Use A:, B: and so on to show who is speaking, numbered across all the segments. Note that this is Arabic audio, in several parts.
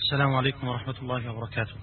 A: السلام عليكم ورحمة الله وبركاته.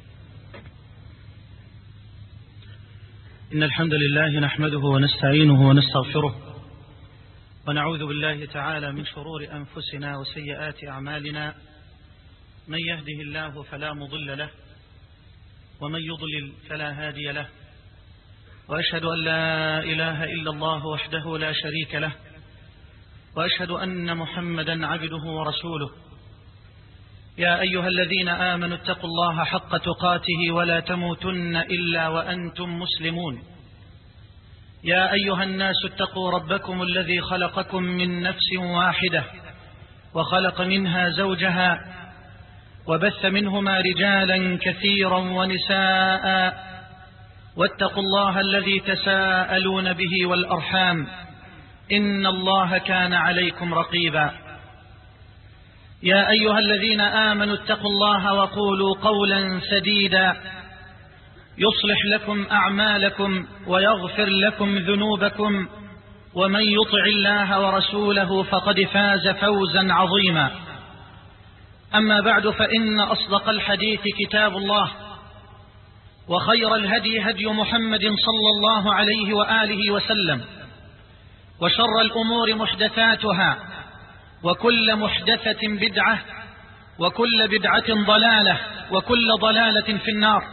A: إن الحمد لله نحمده ونستعينه ونستغفره ونعوذ بالله تعالى من شرور أنفسنا وسيئات أعمالنا، من يهده الله فلا مضل له ومن يضلل فلا هادي له، وأشهد أن لا إله إلا الله وحده لا شريك له، وأشهد أن محمدا عبده ورسوله. يا أيها الذين آمنوا اتقوا الله حق تقاته ولا تموتن إلا وأنتم مسلمون. يا أيها الناس اتقوا ربكم الذي خلقكم من نفس واحدة وخلق منها زوجها وبث منهما رجالا كثيرا ونساء، واتقوا الله الذي تساءلون به والأرحام إن الله كان عليكم رقيبا. يا أيها الذين آمنوا اتقوا الله وقولوا قولا سديدا يصلح لكم أعمالكم ويغفر لكم ذنوبكم، ومن يطع الله ورسوله فقد فاز فوزا عظيما. أما بعد، فإن أصدق الحديث كتاب الله، وخير الهدي هدي محمد صلى الله عليه وآله وسلم، وشر الأمور محدثاتها، وكل محدثة بدعة، وكل بدعة ضلالة، وكل ضلالة في النار.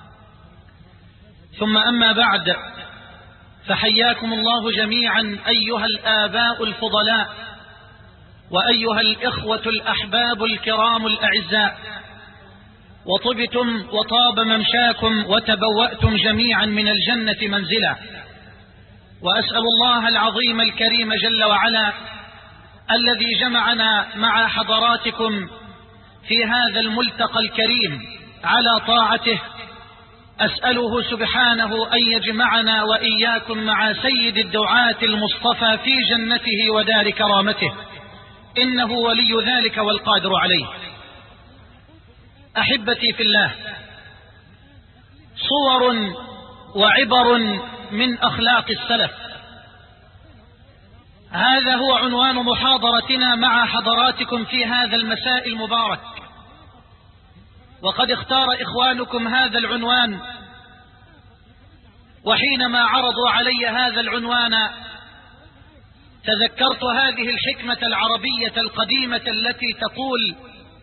A: ثم أما بعد، فحياكم الله جميعا أيها الآباء الفضلاء، وأيها الإخوة الأحباب الكرام الأعزاء، وطبتم وطاب ممشاكم وتبوأتم جميعا من الجنة منزلا. وأسأل الله العظيم الكريم جل وعلا الذي جمعنا مع حضراتكم في هذا الملتقى الكريم على طاعته، أسأله سبحانه أن يجمعنا وإياكم مع سيد الدعاة المصطفى في جنته ودار كرامته، إنه ولي ذلك والقادر عليه. أحبتي في الله، صور وعبر من أخلاق السلف، هذا هو عنوان محاضرتنا مع حضراتكم في هذا المساء المبارك. وقد اختار إخوانكم هذا العنوان، وحينما عرضوا علي هذا العنوان تذكرت هذه الحكمة العربية القديمة التي تقول: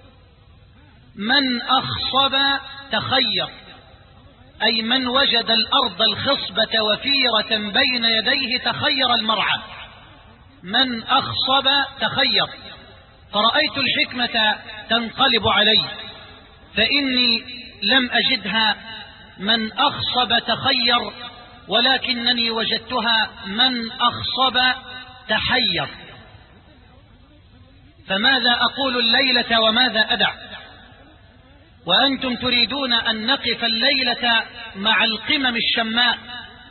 A: من أخصب تخير، أي من وجد الأرض الخصبة وفيرة بين يديه تخير المرعى. من أخصب تخير. فرأيت الحكمة تنقلب علي، فإني لم أجدها من أخصب تخير، ولكنني وجدتها من أخصب تحير. فماذا أقول الليلة وماذا أدع؟ وأنتم تريدون أن نقف الليلة مع القمم الشماء،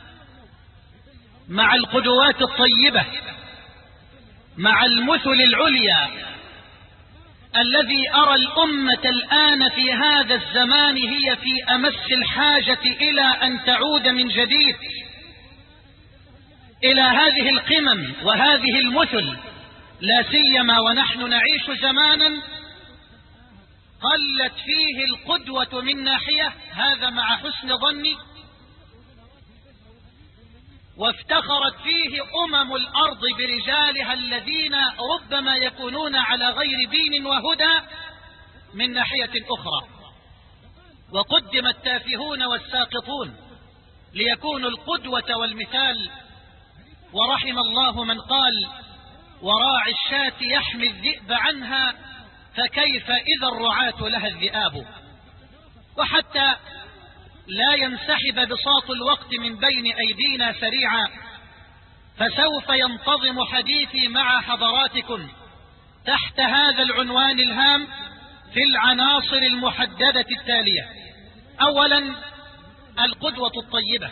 A: مع القدوات الطيبة، مع المثل العليا، الذي أرى الأمة الآن في هذا الزمان هي في أمس الحاجة إلى أن تعود من جديد إلى هذه القمم وهذه المثل، لا سيما ونحن نعيش زمانا قلت فيه القدوة من ناحية، هذا مع حسن ظني، وافتخرت فيه الأرض برجالها الذين ربما يكونون على غير دين وهدى من ناحية أخرى، وقدم التافهون والساقطون ليكونوا القدوة والمثال. ورحم الله من قال: وراعي الشاة يحمي الذئب عنها، فكيف إذا الرعاة لها الذئاب. وحتى لا ينسحب بساط الوقت من بين أيدينا سريعا، فسوف ينتظم حديثي مع حضراتكم تحت هذا العنوان الهام في العناصر المحددة التالية: أولا، القدوة الطيبة.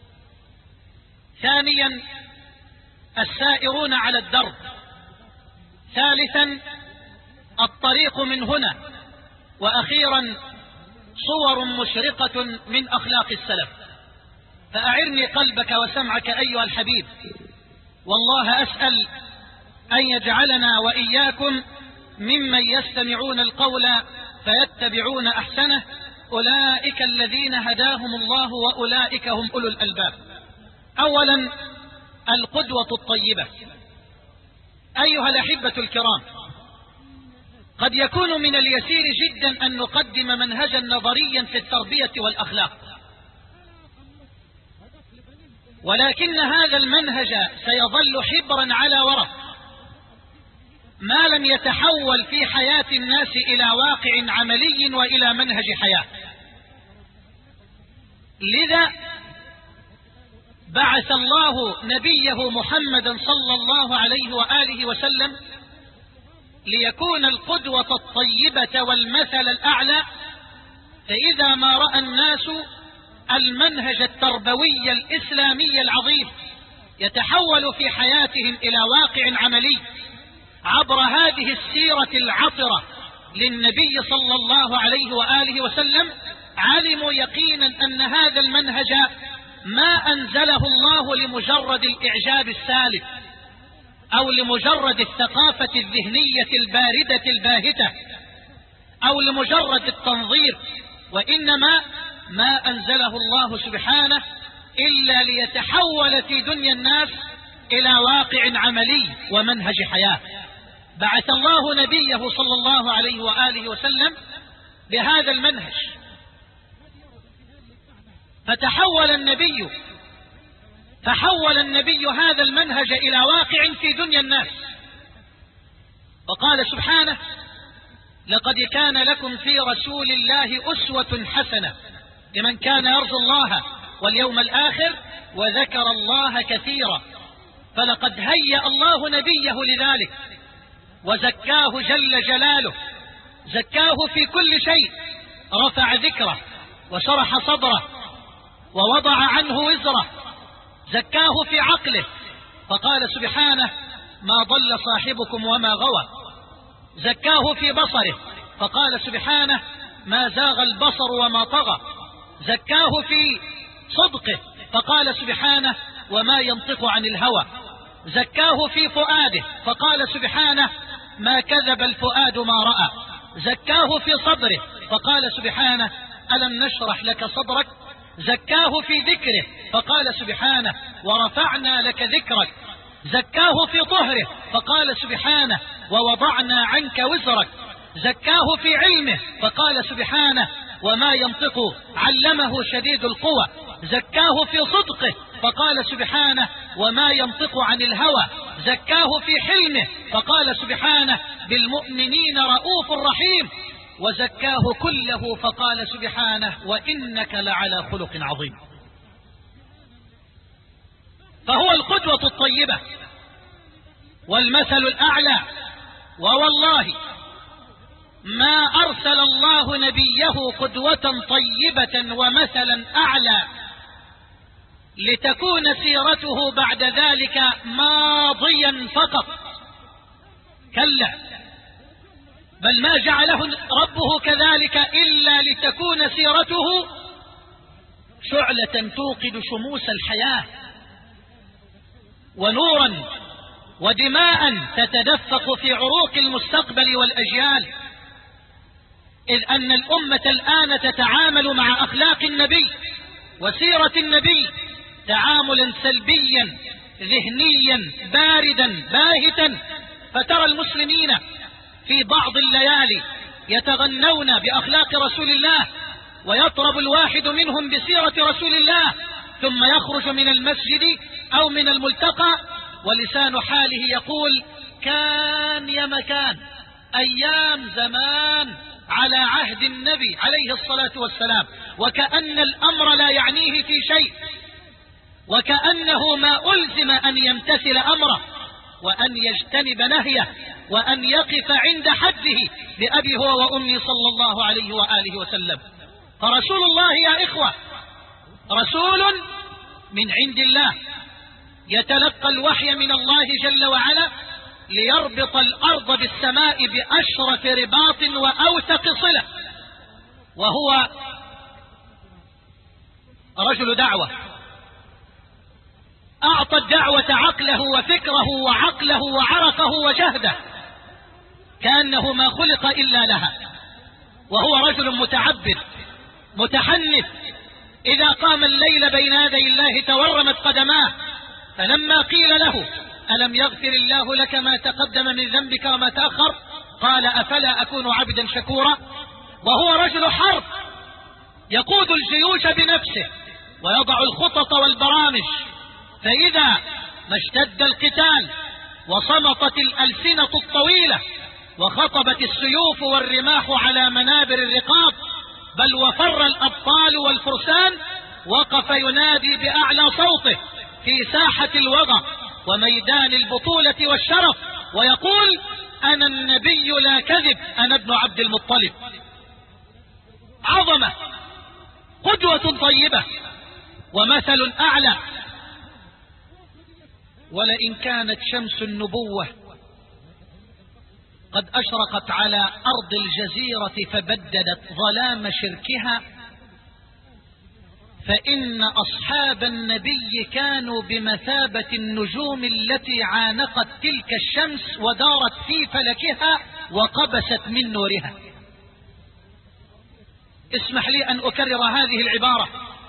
A: ثانيا، السائرون على الدرب. ثالثا، الطريق من هنا. وأخيرا، صور مشرقة من أخلاق السلف. فأعرني قلبك وسمعك أيها الحبيب، والله أسأل أن يجعلنا وإياكم ممن يستمعون القول
B: فيتبعون أحسنه أولئك الذين هداهم الله وأولئك هم أولو الألباب. أولا القدوة الطيبة. أيها الأحبة الكرام، قد يكون من اليسير جدا أن نقدم منهجا نظريا في التربية والأخلاق، ولكن هذا المنهج سيظل حبرا على ورق ما لم يتحول في حياة الناس إلى واقع عملي وإلى منهج حياة. لذا بعث الله نبيه محمدا صلى الله عليه وآله وسلم ليكون القدوة الطيبة والمثل الأعلى. فإذا ما رأى الناس المنهج التربوي الإسلامي العظيم يتحول في حياتهم إلى واقع عملي عبر هذه السيرة العطرة للنبي صلى الله عليه وآله وسلم، علموا يقينا أن هذا المنهج ما أنزله الله لمجرد الإعجاب السالب أو لمجرد الثقافة الذهنية الباردة الباهتة أو لمجرد التنظير، وإنما ما أنزله الله سبحانه إلا ليتحول في دنيا الناس إلى واقع عملي ومنهج حياة. بعث الله نبيه صلى الله عليه وآله وسلم بهذا المنهج، فحول النبي هذا المنهج إلى واقع في دنيا الناس. وقال سبحانه: لقد كان لكم في رسول الله أسوة حسنة لمن كان يرجو الله واليوم الآخر وذكر الله كثيرا. فلقد هيأ الله نبيه لذلك وزكاه جل جلاله، زكاه في كل شيء، رفع ذكره وشرح صدره ووضع عنه وزره، زكاه في عقله فقال سبحانه: ما ضل صاحبكم وما غوى. زكاه في بصره فقال سبحانه: ما زاغ البصر وما طغى. زكاه في صدقه فقال سبحانه: وما ينطق عن الهوى. زكاه في فؤاده فقال سبحانه: ما كذب الفؤاد ما رأى. زكاه في صدره فقال سبحانه: ألم نشرح لك صدرك. زكاه في ذكره فقال سبحانه: ورفعنا لك ذكرك. زكاه في طهره فقال سبحانه: ووضعنا عنك وزرك. زكاه في علمه فقال سبحانه: وما ينطق علمه شديد القوى. زكاه في صدقه فقال سبحانه: وما ينطق عن الهوى. زكاه في حلمه فقال سبحانه: بالمؤمنين رؤوف رحيم. وزكاه كله فقال سبحانه: وإنك لعلى خلق عظيم. فهو القدوة الطيبة والمثل الأعلى. ووالله ما أرسل الله نبيه قدوة طيبة ومثلا أعلى لتكون سيرته بعد ذلك ماضيا فقط، كلا، بل ما جعله ربه كذلك إلا لتكون سيرته شعلة توقد شموس الحياة ونورا ودماء تتدفق في عروق المستقبل والأجيال. إذ أن الأمة الآن تتعامل مع أخلاق النبي وسيرة النبي تعاملا سلبيا ذهنيا باردا باهتا، فترى المسلمين في بعض الليالي يتغنون بأخلاق رسول الله ويطرب الواحد منهم بسيرة رسول الله، ثم يخرج من المسجد أو من الملتقى ولسان حاله يقول: كان يا مكان، أيام زمان على عهد النبي عليه الصلاة والسلام، وكأن الأمر لا يعنيه في شيء، وكأنه ما ألزم أن يمتثل أمره وأن يجتنب نهيه وأن يقف عند حده بأبي هو وأمي صلى الله عليه وآله وسلم. فرسول الله يا إخوة رسول من عند الله يتلقى الوحي من الله جل وعلا ليربط الأرض بالسماء بأشرف رباط وأوثق صلة، وهو رجل دعوة أعطى الدعوة عقله وفكره وعقله وعرقه وجهده، كأنه ما خلق إلا لها. وهو رجل متعبد متحنث، إذا قام الليل بين يدي الله تورمت قدماه. فلما قيل له ألم يغفر الله لك ما تقدم من ذنبك وما تأخر، قال أفلا أكون عبدا شكورا. وهو رجل حرب يقود الجيوش بنفسه ويضع الخطط والبرامج، فإذا ما اشتد القتال وصمتت الألسنة الطويلة وخطبت السيوف والرماح على منابر الرقاب، بل وفر الأبطال والفرسان، وقف ينادي بأعلى صوته في ساحة الوغى وميدان البطولة والشرف ويقول: أنا النبي لا كذب، أنا ابن عبد المطلب. عظمة، قدوة طيبة، ومثل أعلى. ولئن كانت شمس النبوة قد أشرقت على أرض الجزيرة فبددت ظلام شركها، فإن أصحاب النبي كانوا بمثابة النجوم التي عانقت تلك الشمس ودارت في فلكها وقبست من نورها. اسمح لي أن أكرر هذه العبارة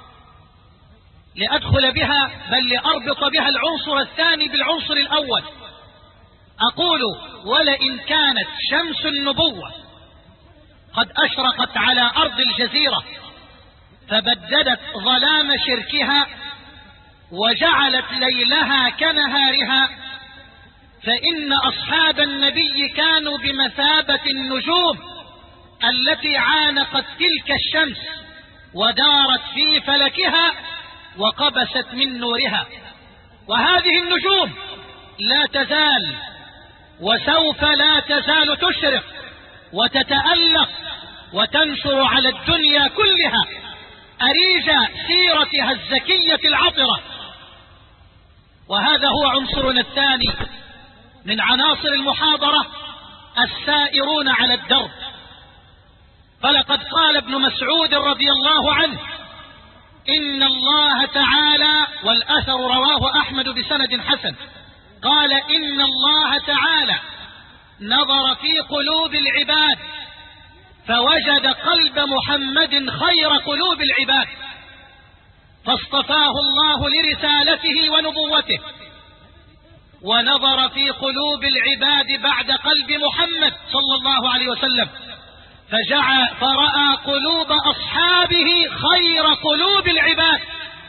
B: لأدخل بها، بل لأربط بها العنصر الثاني بالعنصر الأول. أقول: ولئن كانت شمس النبوة قد أشرقت على أرض الجزيرة فبددت ظلام شركها وجعلت ليلها كنهارها، فإن أصحاب النبي كانوا بمثابة النجوم التي عانقت تلك الشمس ودارت في فلكها وقبست من نورها. وهذه النجوم لا تزال وسوف لا تزال تشرق وتتألق وتنشر على الدنيا كلها أريج سيرتها الزكية العطرة. وهذا هو عنصرنا الثاني من عناصر المحاضرة: السائرون على الدرب. فلقد قال ابن مسعود رضي الله عنه: إن الله تعالى، والأثر رواه أحمد بسند حسن، قال: إن الله تعالى نظر في قلوب العباد فوجد قلب محمد خير قلوب العباد، فاصطفاه الله لرسالته ونبوته، ونظر في قلوب العباد بعد قلب محمد صلى الله عليه وسلم فرأى قلوب أصحابه خير قلوب العباد،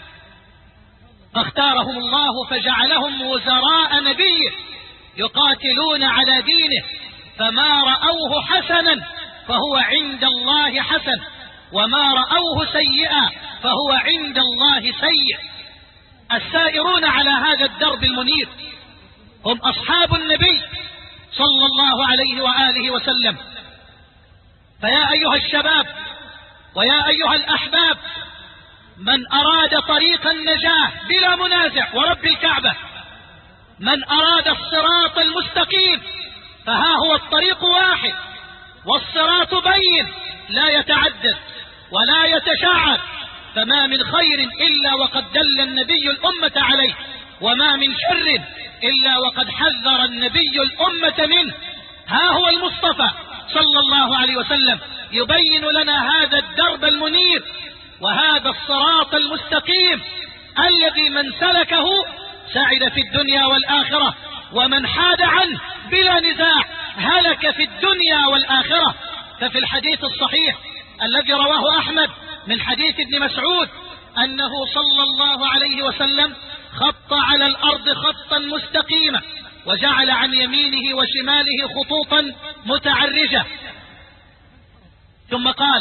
B: فاختارهم الله فجعلهم وزراء نبيه يقاتلون على دينه، فما رأوه حسنا فهو عند الله حسن، وما رأوه سيئا فهو عند الله سيء. السائرون على هذا الدرب المنير هم أصحاب النبي صلى الله عليه وآله وسلم. فيا أيها الشباب ويا أيها الأحباب، من أراد طريق النجاة بلا منازع ورب الكعبة، من أراد الصراط المستقيم، فها هو الطريق واحد، والصراط بين لا يتعدد ولا يتشعب، فما من خير إلا وقد دل النبي الأمة عليه، وما من شر إلا وقد حذر النبي الأمة منه. ها هو المصطفى صلى الله عليه وسلم يبين لنا هذا الدرب المنير وهذا الصراط المستقيم الذي من سلكه سعد في الدنيا والآخرة، ومن حاد عنه بلا نزاع هلك في الدنيا والآخرة. ففي الحديث الصحيح الذي رواه أحمد من حديث ابن مسعود أنه صلى الله عليه وسلم خط على الأرض خطا مستقيما، وجعل عن يمينه وشماله خطوطا متعرجة، ثم قال: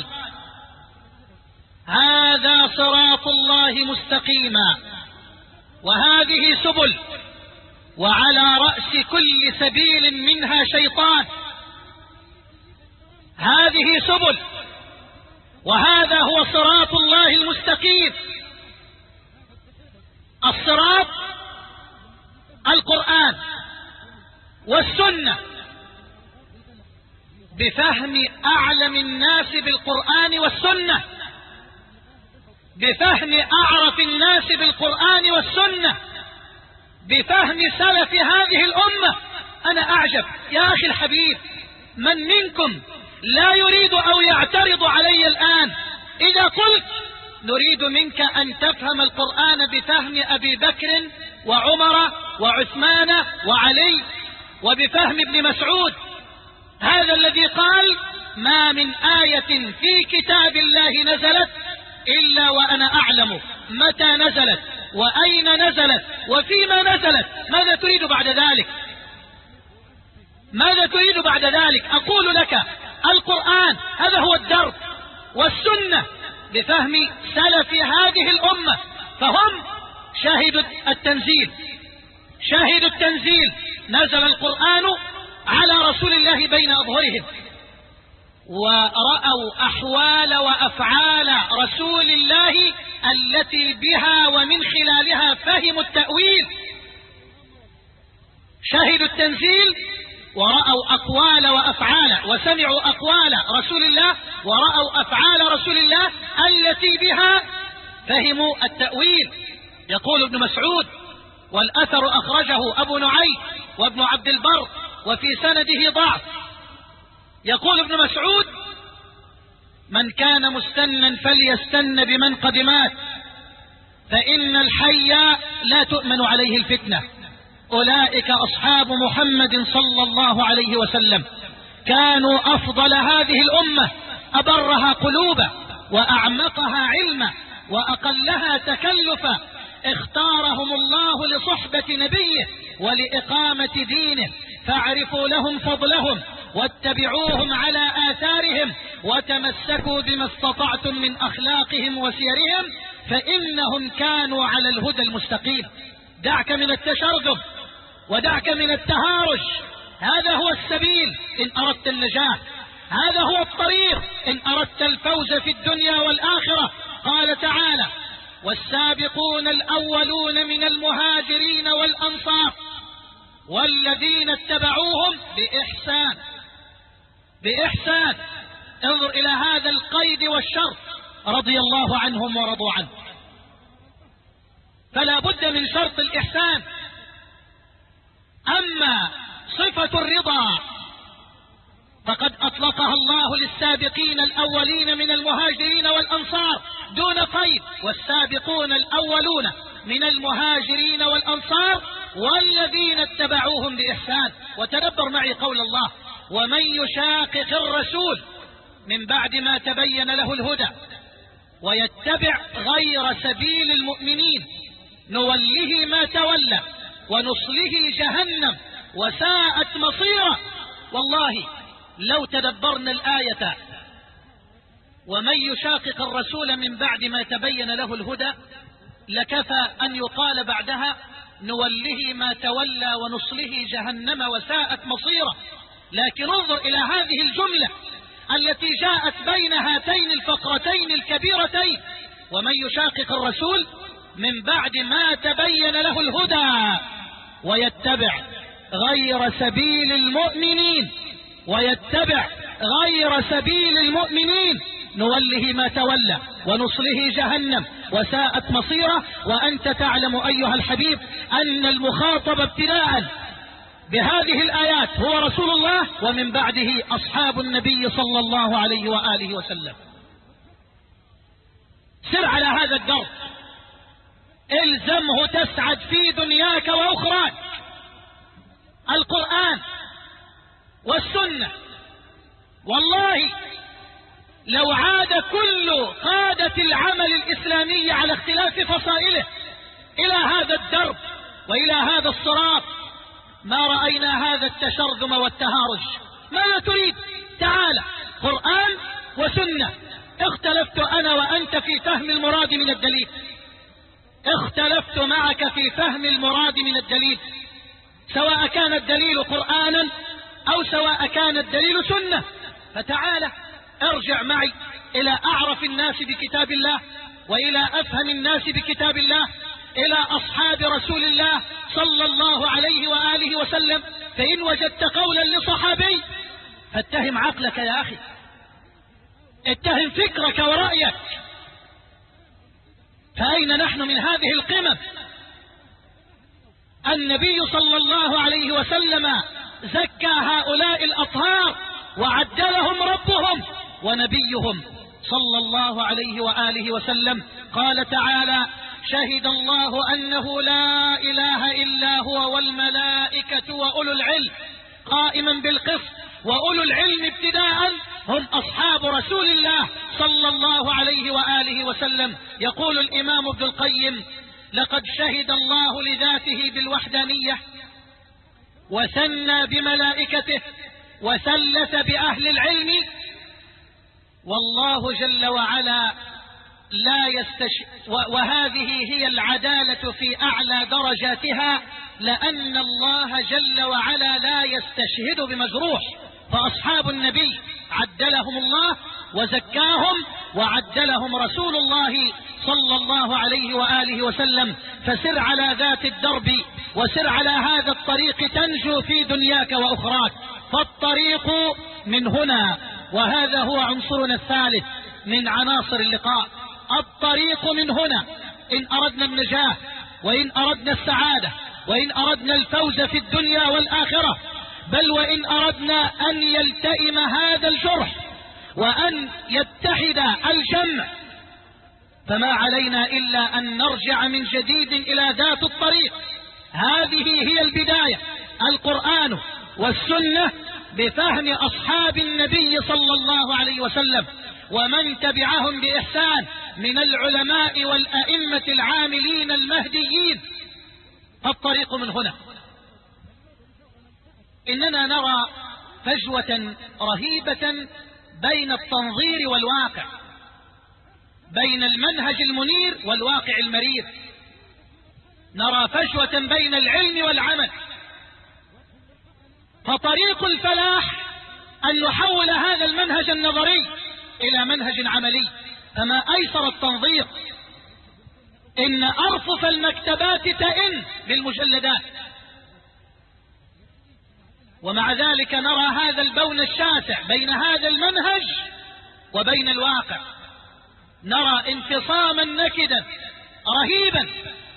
B: هذا صراط الله مستقيما، وهذه سبل، وعلى رأس كل سبيل منها شيطان. هذه سبل، وهذا هو صراط الله المستقيم. الصراط القرآن والسنة، بفهم أعلم الناس بالقرآن والسنة، بفهم أعرف الناس بالقرآن والسنة، بفهم سلف هذه الأمة. أنا أعجب يا أخي الحبيب، من منكم لا يريد أو يعترض علي الآن إذا قلت نريد منك أن تفهم القرآن بفهم أبي بكر وعمر وعثمان وعلي وبفهم ابن مسعود، هذا الذي قال ما من آية في كتاب الله نزلت إلا وأنا أعلم متى نزلت وأين نزلت وفيما نزلت. ماذا تريد بعد ذلك؟ ماذا تريد بعد ذلك؟ أقول لك القرآن هذا هو الدرب، والسنة بفهم سلف هذه الأمة، فهم شاهدوا التنزيل. شاهدوا التنزيل، نزل القرآن على رسول الله بين أظهرهم، ورأوا أحوال وأفعال رسول الله التي بها ومن خلالها فهموا التأويل. شاهدوا التنزيل ورأوا أقوال وأفعال، وسمعوا أقوال رسول الله ورأوا أفعال رسول الله التي بها فهموا التأويل. يقول ابن مسعود، والأثر أخرجه أبو نعيم وابن عبد البر وفي سنده ضعف، يقول ابن مسعود من كان مستنا فليستن بمن قد مات فإن الحي لا تؤمن عليه الفتنة. أولئك أصحاب محمد صلى الله عليه وسلم، كانوا أفضل هذه الأمة، أبرها قلوبا وأعمقها علما وأقلها تكلفا، اختارهم الله لصحبة نبيه ولإقامة دينه، فاعرفوا لهم فضلهم واتبعوهم على آثارهم وتمسكوا بما استطعتم من أخلاقهم وسيرهم فإنهم كانوا على الهدى المستقيم. دعك من التشرذم ودعك من التهارج، هذا هو السبيل إن أردت النجاة، هذا هو الطريق إن أردت الفوز في الدنيا والآخرة. قال تعالى والسابقون الأولون من المهاجرين والأنصار والذين اتبعوهم بإحسان. بإحسان، انظر إلى هذا القيد والشرط، رضي الله عنهم ورضوا عنه. فلا بد من شرط الإحسان. أما صفة الرضا فقد أطلقها الله للسابقين الأولين من المهاجرين والأنصار دون قيد، والسابقون الأولون من المهاجرين والأنصار والذين اتبعوهم بإحسان. وتدبر معي قول الله ومن يشاقق الرسول من بعد ما تبين له الهدى ويتبع غير سبيل المؤمنين نوله ما تولى ونصله جهنم وساءت مصيره. والله لو تدبرنا الآية ومن يشاقق الرسول من بعد ما تبين له الهدى لكفى أن يقال بعدها نوله ما تولى ونصله جهنم وساءت مصيره. لكن انظر إلى هذه الجملة التي جاءت بين هاتين الفقرتين الكبيرتين ومن يشاقق الرسول من بعد ما تبين له الهدى ويتبع غير سبيل المؤمنين ويتبع غير سبيل المؤمنين نوله ما تولى ونصله جهنم وساءت مصيره. وأنت تعلم أيها الحبيب أن المخاطب ابتداء بهذه الآيات هو رسول الله ومن بعده أصحاب النبي صلى الله عليه وآله وسلم. سر على هذا الدرب، الزمه تسعد في دنياك وأخراك. القرآن والسنة، والله لو عاد كل قادة العمل الإسلامي على اختلاف فصائله إلى هذا الدرب وإلى هذا الصراط ما رأينا هذا التشرذم والتهارج. ماذا تريد؟ تعال قرآن وسنة. اختلفت أنا وأنت في فهم المراد من الدليل، اختلفت معك في فهم المراد من الدليل، سواء كان الدليل قرآنا أو سواء كان الدليل سنة. فتعال ارجع معي إلى أعرف الناس بكتاب الله وإلى أفهم الناس بكتاب الله، إلى أصحاب رسول الله صلى الله عليه وآله وسلم. فإن وجدت قولا لصحابي فاتهم عقلك يا أخي، اتهم فكرك ورأيك. فأين نحن من هذه القمم؟ النبي صلى الله عليه وسلم زكى هؤلاء الأطهار وعدلهم ربهم ونبيهم صلى الله عليه وآله وسلم. قال تعالى: شهد الله أنه لا إله إلا هو والملائكة وأولو العلم قائما بالقسط. وأولو العلم ابتداء هم أصحاب رسول الله صلى الله عليه وآله وسلم. يقول الإمام ابن القيم: لقد شهد الله لذاته بالوحدانية، وثنى بملائكته، وثلث بأهل العلم، والله جل وعلا وهذه هي العدالة في أعلى درجاتها، لأن الله جل وعلا لا يستشهد بمجروح. فأصحاب النبي عدلهم الله وزكاهم، وعدلهم رسول الله صلى الله عليه وآله وسلم. فسر على ذات الدرب وسر على هذا الطريق تنجو في دنياك وأخراك. فالطريق من هنا، وهذا هو عنصرنا الثالث من عناصر اللقاء. الطريق من هنا إن أردنا النجاة، وإن أردنا السعادة، وإن أردنا الفوز في الدنيا والآخرة، بل وإن أردنا أن يلتئم هذا الجرح وأن يتحد الجمع، فما علينا إلا أن نرجع من جديد إلى ذات الطريق. هذه هي البداية، القرآن والسنة بفهم أصحاب النبي صلى الله عليه وسلم ومن تبعهم بإحسان من العلماء والأئمة العاملين المهديين. الطريق من هنا. إننا نرى فجوة رهيبة بين التنظير والواقع، بين المنهج المنير والواقع المرير. نرى فجوة بين العلم والعمل. فطريق الفلاح أن نحول هذا المنهج النظري إلى منهج عملي. فما أيسر التنظير. إن أرفف المكتبات تئن بالمجلدات، ومع ذلك نرى هذا البون الشاسع بين هذا المنهج وبين الواقع. نرى انفصاما نكدا رهيبا.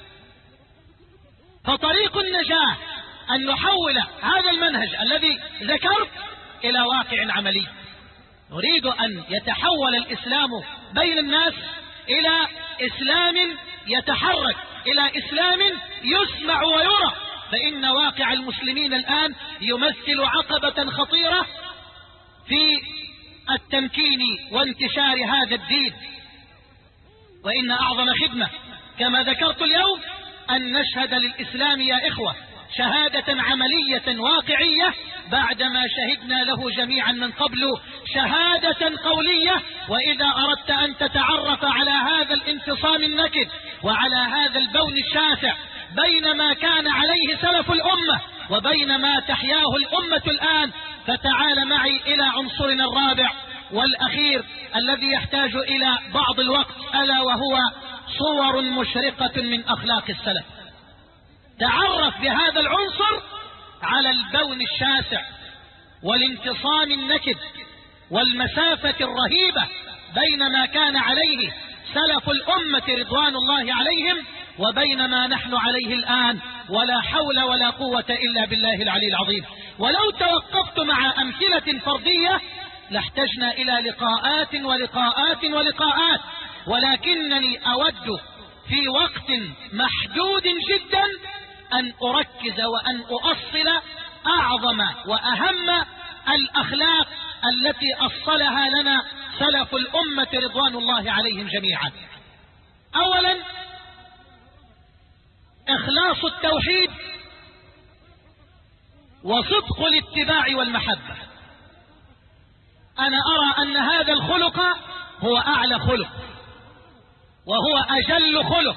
B: فطريق النجاة أن نحول هذا المنهج الذي ذكرت إلى واقع عملي. نريد أن يتحول الإسلام بين الناس إلى إسلام يتحرك، إلى إسلام يسمع ويرى. فإن واقع المسلمين الآن يمثل عقبة خطيرة في التمكين وانتشار هذا الدين. وإن أعظم خدمة كما ذكرت اليوم أن نشهد للإسلام يا إخوة شهادة عملية واقعية بعدما شهدنا له جميعا من قبل شهادة قولية. وإذا أردت أن تتعرف على هذا الانفصام النكد وعلى هذا البون الشاسع بين ما كان عليه سلف الأمة وبين ما تحياه الأمة الآن، فتعال معي إلى عنصرنا الرابع والأخير الذي يحتاج إلى بعض الوقت، ألا وهو صور مشرقة من أخلاق السلف. تعرف بهذا العنصر على البون الشاسع والانفصام النكد والمسافة الرهيبة بين ما كان عليه سلف الأمة رضوان الله عليهم وبين ما نحن عليه الآن، ولا حول ولا قوة إلا بالله العلي العظيم. ولو توقفت مع أمثلة فردية لاحتجنا إلى لقاءات ولقاءات ولقاءات، ولكنني أود في وقت محدود جدا أن أركز وأن أؤصل أعظم وأهم الأخلاق التي أصلها لنا سلف الأمة رضوان الله عليهم جميعا. أولا إخلاص التوحيد وصدق الاتباع والمحبة. أنا أرى أن هذا الخلق هو أعلى خلق وهو أجل خلق،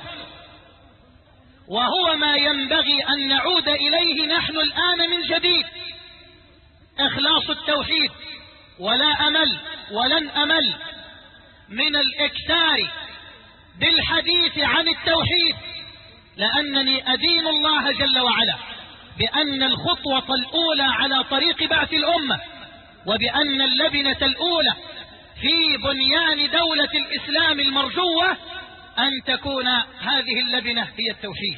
B: وهو ما ينبغي أن نعود إليه نحن الآن من جديد. إخلاص التوحيد. ولا أمل ولن أمل من الإكثار بالحديث عن التوحيد، لأنني أدين الله جل وعلا بأن الخطوة الأولى على طريق بعث الأمة وبأن اللبنة الأولى في بنيان دولة الإسلام المرجوة أن تكون هذه اللبنة هي التوحيد.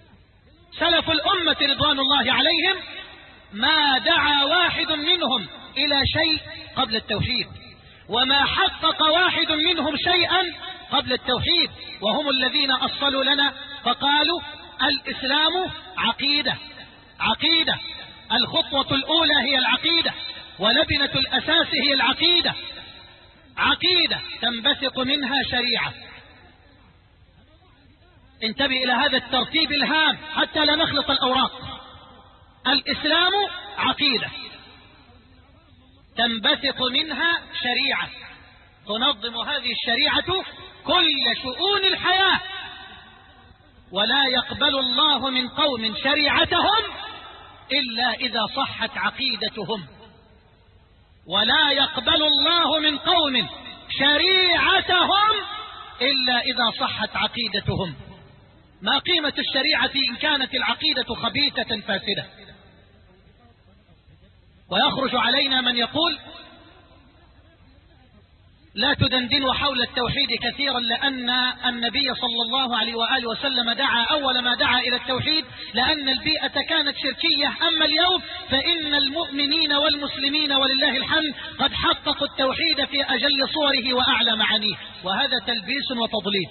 B: سلف الأمة رضوان الله عليهم ما دعا واحد منهم إلى شيء قبل التوحيد، وما حقق واحد منهم شيئا قبل التوحيد، وهم الذين أصلوا لنا فقالوا الإسلام عقيدة. عقيدة، الخطوة الأولى هي العقيدة، ولبنة الأساس هي العقيدة. عقيدة تنبثق منها شريعة. انتبه إلى هذا الترتيب الهام حتى لا نخلط الأوراق. الإسلام عقيدة تنبثق منها شريعة، تنظم هذه الشريعة كل شؤون الحياة، ولا يقبل الله من قوم شريعتهم إلا إذا صحت عقيدتهم. ولا يقبل الله من قوم شريعتهم إلا إذا صحت عقيدتهم. ما قيمة الشريعة إن كانت العقيدة خبيثة فاسدة؟ ويخرج علينا من يقول لا تدندنوا حول التوحيد كثيرا، لأن النبي صلى الله عليه وآله وسلم دعا أول ما دعا إلى التوحيد لأن البيئة كانت شركية. أما اليوم فإن المؤمنين والمسلمين ولله الحمد قد حققوا التوحيد في أجل صوره وأعلى معانيه، وهذا تلبيس وتضليل.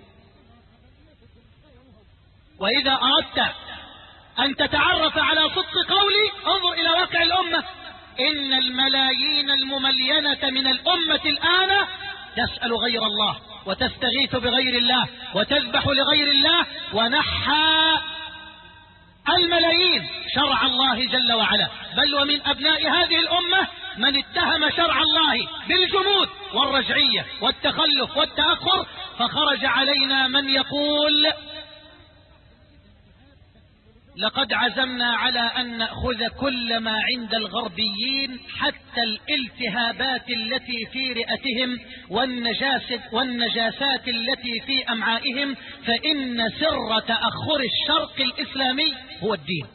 B: وإذا أردت أن تتعرف على صدق قولي انظر إلى واقع الأمة. إن الملايين المملينة من الأمة الآن تسأل غير الله وتستغيث بغير الله وتذبح لغير الله، ونحى الملايين شرع الله جل وعلا. بل ومن أبناء هذه الأمة من اتهم شرع الله بالجمود والرجعية والتخلف والتأخر، فخرج علينا من يقول لقد عزمنا على أن نأخذ كل ما عند الغربيين حتى الالتهابات التي في رئتهم والنجاسات التي في أمعائهم، فإن سر تأخر الشرق الإسلامي هو الدين.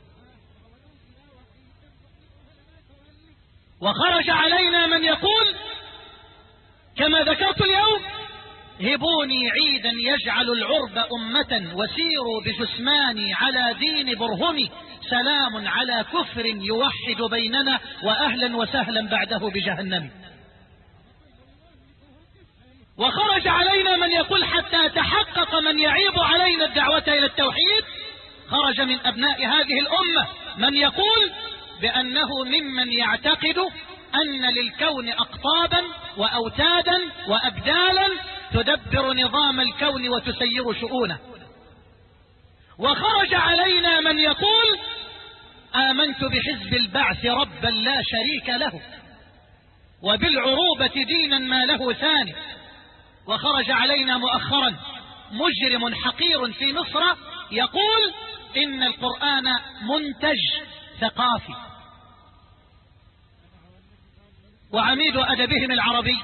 B: وخرج علينا من يقول كما ذكرت اليوم هبوني عيدا يجعل العرب أمة وسيروا بجثماني على دين برهمي، سلام على كفر يوحد بيننا وأهلا وسهلا بعده بجهنم. وخرج علينا من يقول حتى تحقق من يعيب علينا الدعوة إلى التوحيد، خرج من أبناء هذه الأمة من يقول بأنه ممن يعتقد أن للكون أقطابا وأوتادا وأبدالا تدبر نظام الكون وتسير شؤونه. وخرج علينا من يقول آمنت بحزب البعث ربا لا شريك له وبالعروبة دينا ما له ثاني. وخرج علينا مؤخرا مجرم حقير في مصر يقول إن القرآن منتج ثقافي. وعميد أدبهم العربي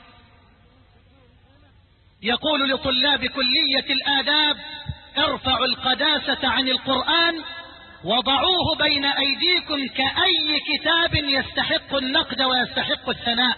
B: يقول لطلاب كلية الآداب ارفعوا القداسة عن القرآن وضعوه بين أيديكم كأي كتاب يستحق النقد ويستحق الثناء.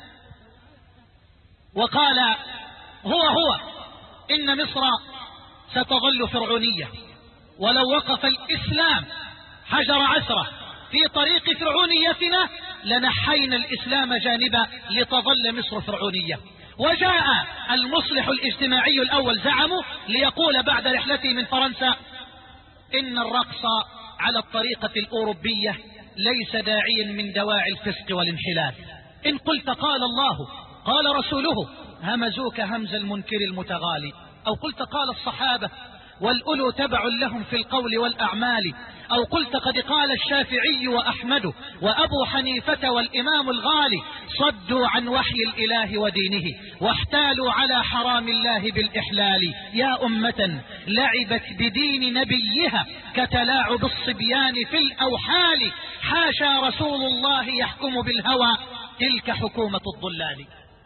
B: وقال هو إن مصر ستظل فرعونية، ولو وقف الإسلام حجر عسره في طريق فرعونيتنا لنحينا الإسلام جانبا لتظل مصر فرعونية. وجاء المصلح الاجتماعي الأول زعمه ليقول بعد رحلته من فرنسا إن الرقص على الطريقة الأوروبية ليس داعيا من دواعي الفسق والانحلال. إن قلت قال الله قال رسوله همزوك همز المنكر المتغالي، أو قلت قال الصحابة والأولو تبع لهم في القول والأعمال، أو قلت قد قال الشافعي وأحمد وأبو حنيفة والإمام الغالي صدوا عن وحي الإله ودينه واحتالوا على حرام الله بالإحلال. يا أمة لعبت بدين نبيها كتلاعب الصبيان في الأوحال، حاشا رسول الله يحكم بالهوى تلك حكومة الضلال.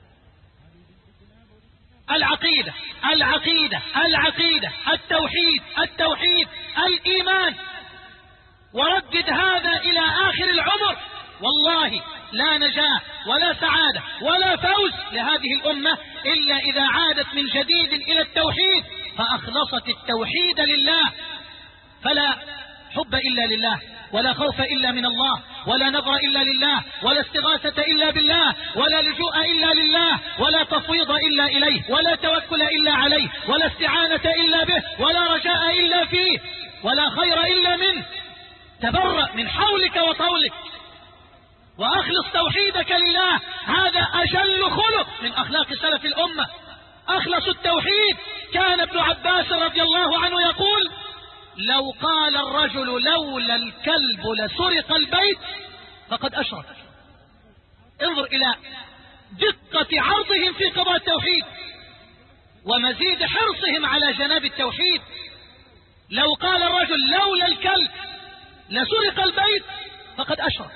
B: العقيدة العقيدة العقيدة، التوحيد التوحيد، الإيمان. وردد هذا إلى آخر العمر، والله لا نجاة ولا سعادة ولا فوز لهذه الأمة إلا إذا عادت من جديد إلى التوحيد، فأخلصت التوحيد لله، فلا حب إلا لله ولا خوف إلا من الله، ولا نظر إلا لله، ولا استغاثة إلا بالله، ولا لجوء إلا لله، ولا تفويض إلا إليه، ولا توكل إلا عليه، ولا استعانة إلا به، ولا رجاء إلا فيه، ولا خير إلا منه. تبرأ من حولك وطولك وأخلص توحيدك لله. هذا أجل خلق من أخلاق سلف الأمة، أخلص التوحيد. كان ابن عباس رضي الله عنه يقول: لو قال الرجل لولا الكلب لسرق البيت فقد أشرك. انظر إلى دقة عرضهم في قضاء التوحيد ومزيد حرصهم على جناب التوحيد. لو قال الرجل لولا الكلب لسرق البيت فقد أشرك.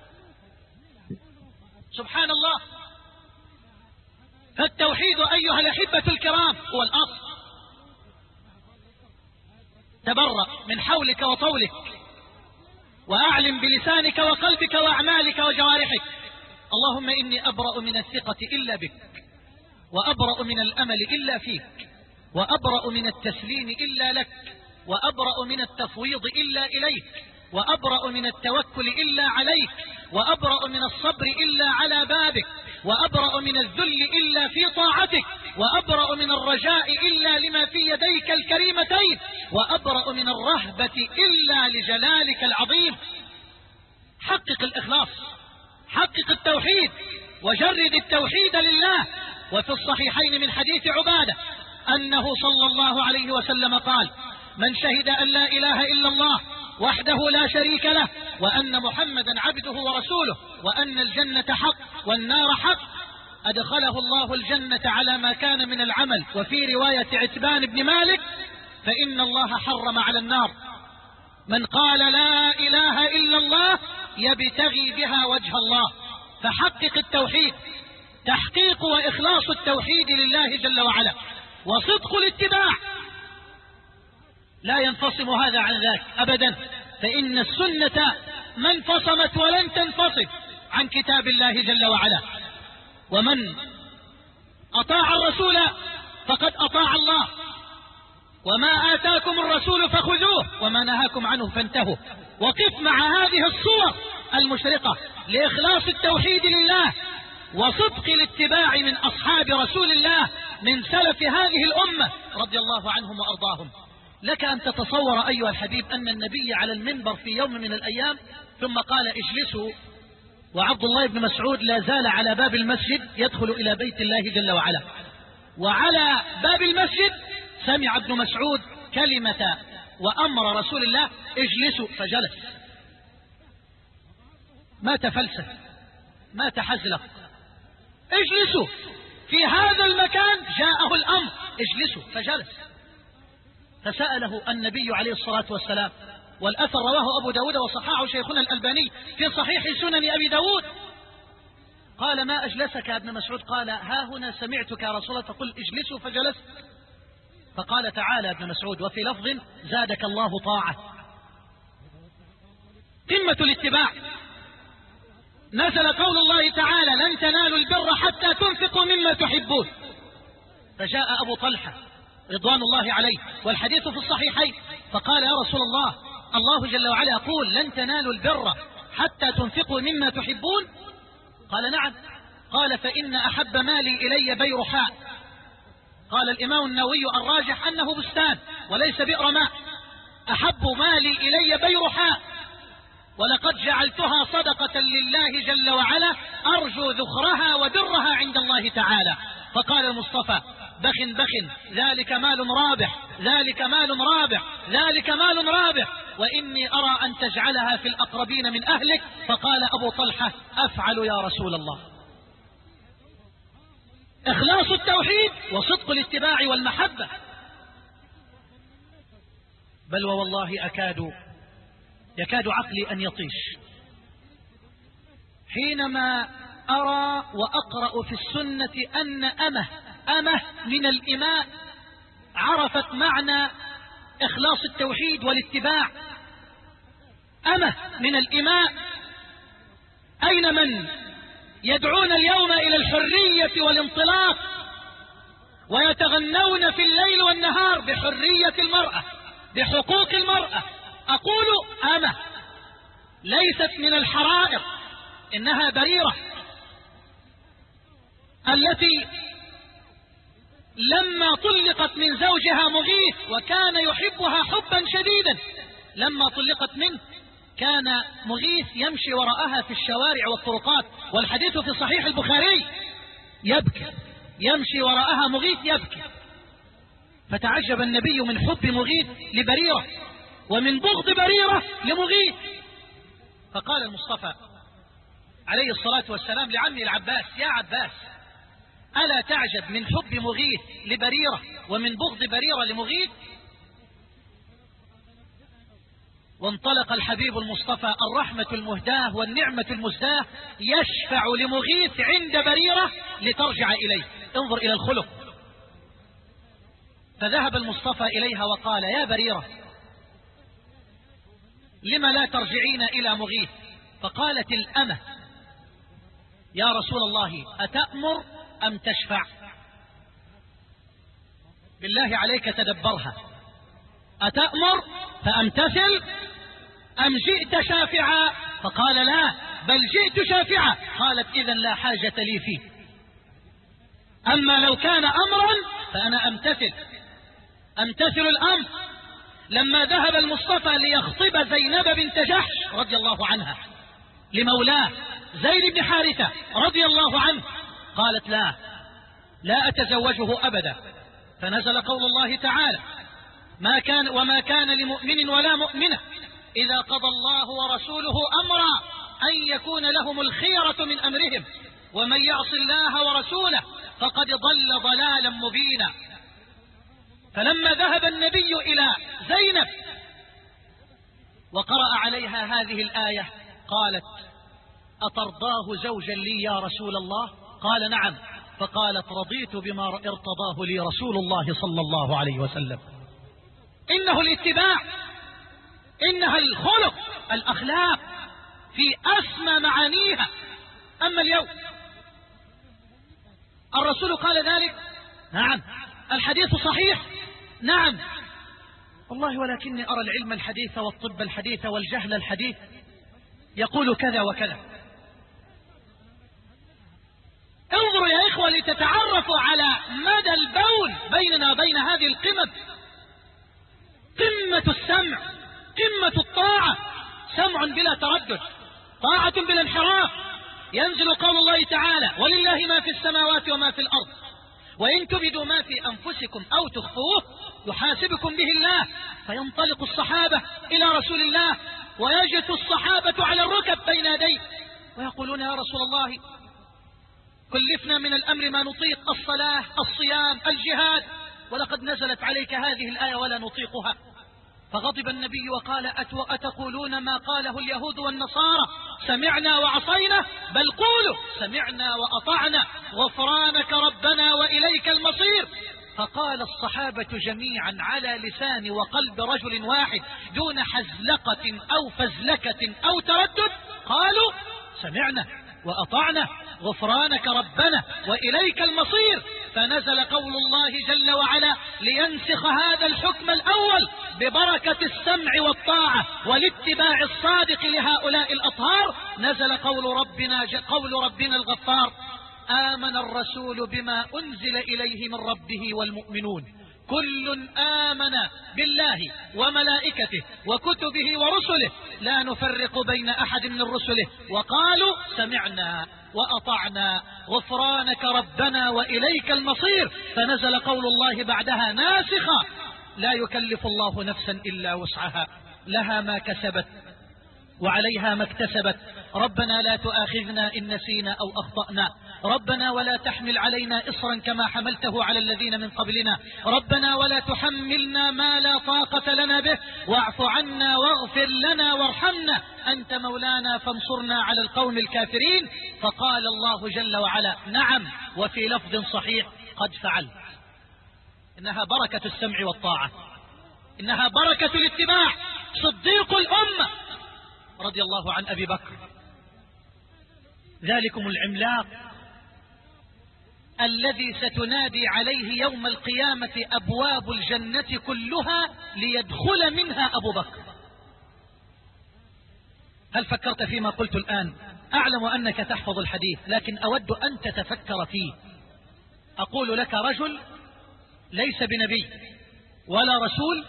B: سبحان الله. فالتوحيد أيها الأحبة الكرام هو الأصل. تبرأ من حولك وطولك وأعلم بلسانك وقلبك وأعمالك وجوارحك: اللهم إني أبرأ من الثقة إلا بك، وأبرأ من الأمل إلا فيك، وأبرأ من التسليم إلا لك، وأبرأ من التفويض إلا إليك، وأبرأ من التوكل إلا عليك، وأبرأ من الصبر إلا على بابك، وأبرأ من الذل إلا في طاعتك، وأبرأ من الرجاء إلا لما في يديك الكريمتين، وأبرأ من الرهبة إلا لجلالك العظيم. حقق الإخلاص، حقق التوحيد، وجرد التوحيد لله. وفي الصحيحين من حديث عبادة أنه صلى الله عليه وسلم قال: من شهد أن لا إله إلا الله وحده لا شريك له، وأن محمدا عبده ورسوله، وأن الجنة حق والنار حق، أدخله الله الجنة على ما كان من العمل. وفي رواية عتبان بن مالك: فإن الله حرم على النار من قال لا إله إلا الله يبتغي بها وجه الله. فحقق التوحيد، تحقيق وإخلاص التوحيد لله جل وعلا، وصدق الاتباع. لا ينفصم هذا عن ذاك أبدا، فإن السنة ما انفصمت ولن تنفصم عن كتاب الله جل وعلا. ومن أطاع الرسول فقد أطاع الله، وما آتاكم الرسول فخذوه وما نهاكم عنه فانتهوا. وقف مع هذه الصور المشرقة لإخلاص التوحيد لله وصدق الاتباع من أصحاب رسول الله من سلف هذه الأمة رضي الله عنهم وأرضاهم. لك أن تتصور أيها الحبيب أن النبي على المنبر في يوم من الأيام ثم قال: اجلسوا، وعبد الله بن مسعود لا زال على باب المسجد يدخل إلى بيت الله جل وعلا، وعلى باب المسجد سمع ابن مسعود كلمة وأمر رسول الله: اجلسوا، فجلس. ما تفلسف، ما تحزلق، اجلسوا. في هذا المكان جاءه الأمر: اجلسوا، فجلس. فسأله النبي عليه الصلاة والسلام، والأثر رواه أبو داود وصححه شيخنا الألباني في صحيح سنن أبي داود، قال: ما أجلسك يا ابن مسعود؟ قال: ها هنا سمعتك يا رسول الله تقول اجلسوا فجلست. فقال: تعالى يا ابن مسعود، وفي لفظ: زادك الله طاعة. قمة الاتباع. نزل قول الله تعالى: لن تنالوا البر حتى تنفقوا مما تحبون. فجاء أبو طلحة رضوان الله عليه والحديث في الصحيحين فقال: يا رسول الله، الله جل وعلا يقول: لن تنالوا البر حتى تنفقوا مما تحبون. قال: نعم. قال: فإن أحب مالي إلي بيرحاء. قال الإمام النووي: الراجح أنه بستان وليس بئر ماء. أحب مالي إلي بيرحاء، ولقد جعلتها صدقة لله جل وعلا أرجو ذخرها وبرها عند الله تعالى. فقال المصطفى: بخ بخ، ذلك مال رابح، ذلك مال رابح، ذلك مال رابح، وإني أرى أن تجعلها في الأقربين من أهلك. فقال أبو طلحة: أفعل يا رسول الله. إخلاص التوحيد وصدق الاتباع والمحبة. بل والله يكاد عقلي أن يطيش حينما أرى وأقرأ في السنة أن أمه من الإماء عرفت معنى إخلاص التوحيد والاتباع. أمه من الإماء. أين من يدعون اليوم إلى الحرية والانطلاق ويتغنون في الليل والنهار بحرية المرأة، بحقوق المرأة؟ أقول أمه ليست من الحرائر، إنها بريرة التي لما طلقت من زوجها مغيث وكان يحبها حبا شديدا، لما طلقت منه كان مغيث يمشي وراءها في الشوارع والطرقات، والحديث في صحيح البخاري، يبكي، يمشي وراءها مغيث يبكي. فتعجب النبي من حب مغيث لبريرة ومن بغض بريرة لمغيث، فقال المصطفى عليه الصلاة والسلام لعمه العباس: يا عباس، ألا تعجب من حب مغيث لبريرة ومن بغض بريرة لمغيث؟ وانطلق الحبيب المصطفى الرحمة المهداة والنعمة المزداة يشفع لمغيث عند بريرة لترجع إليه. انظر إلى الخلق. فذهب المصطفى إليها وقال: يا بريرة، لم لا ترجعين إلى مغيث؟ فقالت الأمة: يا رسول الله، أتأمر أم تشفع؟ بالله عليك تدبرها، أتأمر فأمتثل أم جئت شافعا؟ فقال: لا، بل جئت شافعا. قالت: إذن لا حاجة لي فيه، أما لو كان أمرا فأنا أمتثل الأمر. لما ذهب المصطفى ليخطب زينب بنت جحش رضي الله عنها لمولاه زيد بن حارثة رضي الله عنه، قالت: لا أتزوجه أبدا. فنزل قول الله تعالى: وما كان لمؤمن ولا مؤمنة إذا قضى الله ورسوله أمرا أن يكون لهم الخيرة من أمرهم ومن يعص الله ورسوله فقد ضل ضلالا مبينا. فلما ذهب النبي إلى زينب وقرأ عليها هذه الآية قالت: أترضاه زوجا لي يا رسول الله؟ قال: نعم. فقالت: رضيت بما ارتضاه لي رسول الله صلى الله عليه وسلم. إنه الاتباع، إنها الخلق، الأخلاق في أسمى معانيها. أما اليوم الرسول قال ذلك؟ نعم. الحديث صحيح؟ نعم. والله ولكني أرى العلم الحديث والطب الحديث والجهل الحديث يقول كذا وكذا. انظروا يا إخوة لتتعرفوا على مدى البون بيننا وبين هذه القمم. قمة السمع، قمة الطاعة، سمع بلا تردد، طاعة بلا انحراف. ينزل قول الله تعالى: ولله ما في السماوات وما في الأرض وإن تبدوا ما في أنفسكم أو تخفوه يحاسبكم به الله. فينطلق الصحابة إلى رسول الله ويجث الصحابة على الركب بين يديه ويقولون: يا رسول الله، كلفنا من الأمر ما نطيق، الصلاة، الصيام، الجهاد، ولقد نزلت عليك هذه الآية ولا نطيقها. فغضب النبي وقال: أتقولون ما قاله اليهود والنصارى سمعنا وعصينا؟ بل قولوا سمعنا وأطعنا غفرانك ربنا وإليك المصير. فقال الصحابة جميعا على لسان وقلب رجل واحد دون حزلقة أو فزلكة أو تردد، قالوا: سمعنا وأطعنا غفرانك ربنا وإليك المصير. فنزل قول الله جل وعلا لينسخ هذا الحكم الأول ببركة السمع والطاعة والاتباع الصادق لهؤلاء الأطهار. نزل قول ربنا الغفار: آمن الرسول بما أنزل إليه من ربه والمؤمنون كل آمن بالله وملائكته وكتبه ورسله لا نفرق بين أحد من رسله وقالوا سمعنا وأطعنا غفرانك ربنا وإليك المصير. فنزل قول الله بعدها ناسخا: لا يكلف الله نفسا إلا وسعها، لها ما كسبت وعليها ما اكتسبت، ربنا لا تؤاخذنا إن نسينا أو أخطأنا، ربنا ولا تحمل علينا إصرا كما حملته على الذين من قبلنا، ربنا ولا تحملنا ما لا طاقة لنا به، واعف عنا واغفر لنا وارحمنا أنت مولانا فانصرنا على القوم الكافرين. فقال الله جل وعلا: نعم، وفي لفظ صحيح: قد فعلت. إنها بركة السمع والطاعة، إنها بركة الاتباع. صديق الأمة رضي الله عن أبي بكر، ذلكم العملاق الذي ستنادي عليه يوم القيامة أبواب الجنة كلها ليدخل منها أبو بكر. هل فكرت فيما قلت الآن؟ أعلم أنك تحفظ الحديث، لكن أود أن تتفكر فيه. أقول لك رجل ليس بنبي ولا رسول،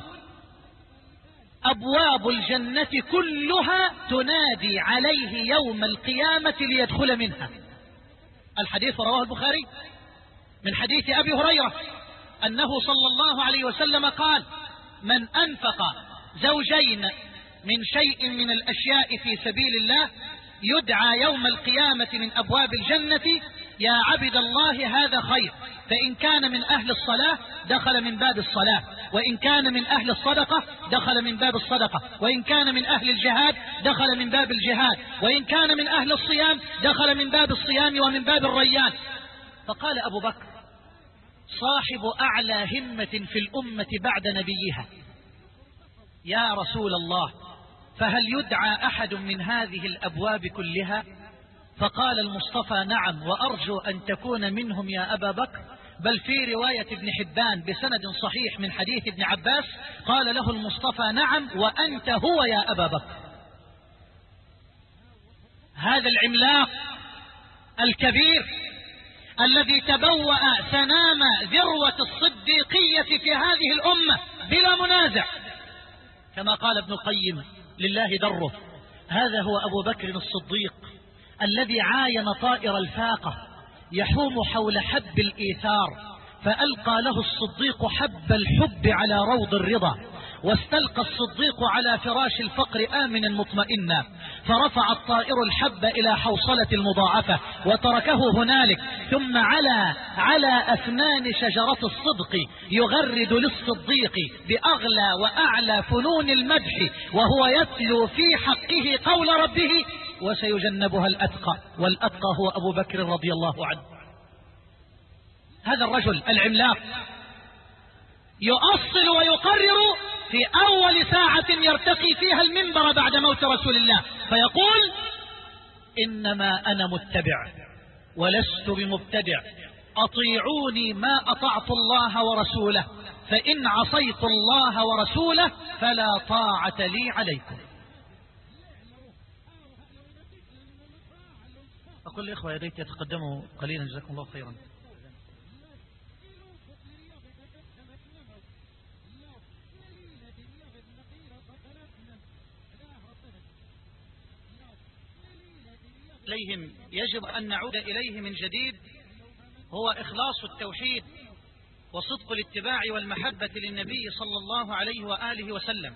B: أبواب الجنة كلها تنادي عليه يوم القيامة ليدخل منها. الحديث رواه البخاري من حديث أبي هريرة أنه صلى الله عليه وسلم قال: من أنفق زوجين من شيء من الأشياء في سبيل الله يدعى يوم القيامة من أبواب الجنة: يا عبد الله هذا خير، فإن كان من أهل الصلاة دخل من باب الصلاة، وإن كان من أهل الصدقة دخل من باب الصدقة، وإن كان من أهل الجهاد دخل من باب الجهاد، وإن كان من أهل الصيام دخل من باب الصيام ومن باب الريان. فقال أبو بكر: صاحب أعلى همة في الأمة بعد نبيها، يا رسول الله، فهل يدعى أحد من هذه الأبواب كلها؟ فقال المصطفى: نعم، وأرجو أن تكون منهم يا أبا بكر. بل في رواية ابن حبان بسند صحيح من حديث ابن عباس قال له المصطفى: نعم، وأنت هو يا أبا بكر. هذا العملاق الكبير الذي تبوأ سنام ذروة الصديقية في هذه الأمة بلا منازع، كما قال ابن القيم: لله دره. هذا هو أبو بكر الصديق الذي عاين طائر الفاقة يحوم حول حب الإيثار، فألقى له الصديق حب الحب على روض الرضا، واستلقى الصديق على فراش الفقر آمنا مطمئنا، فرفع الطائر الحب إلى حوصلة المضاعفة وتركه هنالك، ثم على أفنان شجرة الصدق يغرد للصديق بأغلى وأعلى فنون المدح، وهو يتلو في حقه قول ربه: وسيجنبها الأتقى، والأتقى هو أبو بكر رضي الله عنه. هذا الرجل العملاق يؤصل ويقرر في أول ساعة يرتقي فيها المنبر بعد موت رسول الله، فيقول: إنما أنا متبع ولست بمبتدع، أطيعوني ما أطعت الله ورسوله، فإن عصيت الله ورسوله فلا طاعة لي عليكم. أقول الإخوة يا ريت يتقدموا قليلا، جزاكم الله خيرا. إليهم يجب أن نعود إليه من جديد هو إخلاص التوحيد وصدق الاتباع والمحبة للنبي صلى الله عليه وآله وسلم.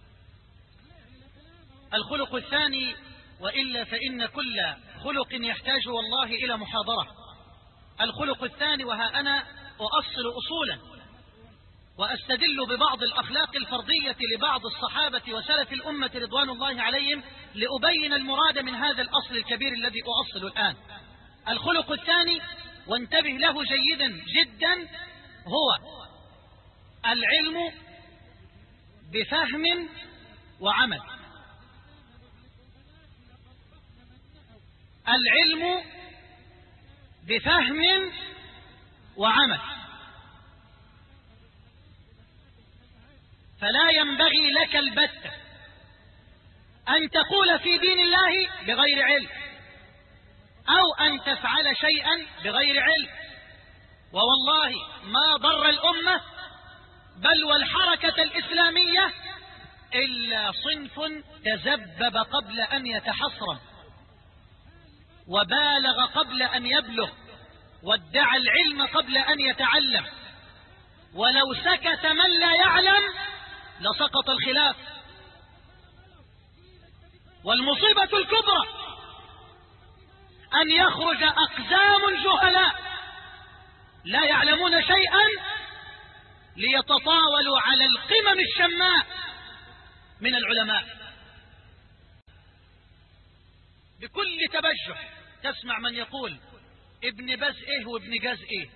B: الخلق الثاني، وإلا فإن كل خلق يحتاج والله إلى محاضرة. الخلق الثاني، وها أنا أؤصل أصولا وأستدل ببعض الأخلاق الفردية لبعض الصحابة وسلف الأمة رضوان الله عليهم لأبين المراد من هذا الأصل الكبير الذي أؤصل الآن. الخلق الثاني، وانتبه له جيدا جدا، هو العلم بفهم وعمل. العلم بفهم وعمل. فلا ينبغي لك البتة أن تقول في دين الله بغير علم، أو أن تفعل شيئا بغير علم. ووالله ما ضر الأمة بل والحركة الإسلامية إلا صنف تزبب قبل أن يتحصرم، وبالغ قبل أن يبلغ، وادعى العلم قبل أن يتعلم. ولو سكت من لا يعلم لسقط الخلاف. والمصيبة الكبرى أن يخرج أقزام جهلاء لا يعلمون شيئا ليتطاولوا على القمم الشماء من العلماء. بكل تبجح تسمع من يقول ابن باز ايه وابن جاز ايه.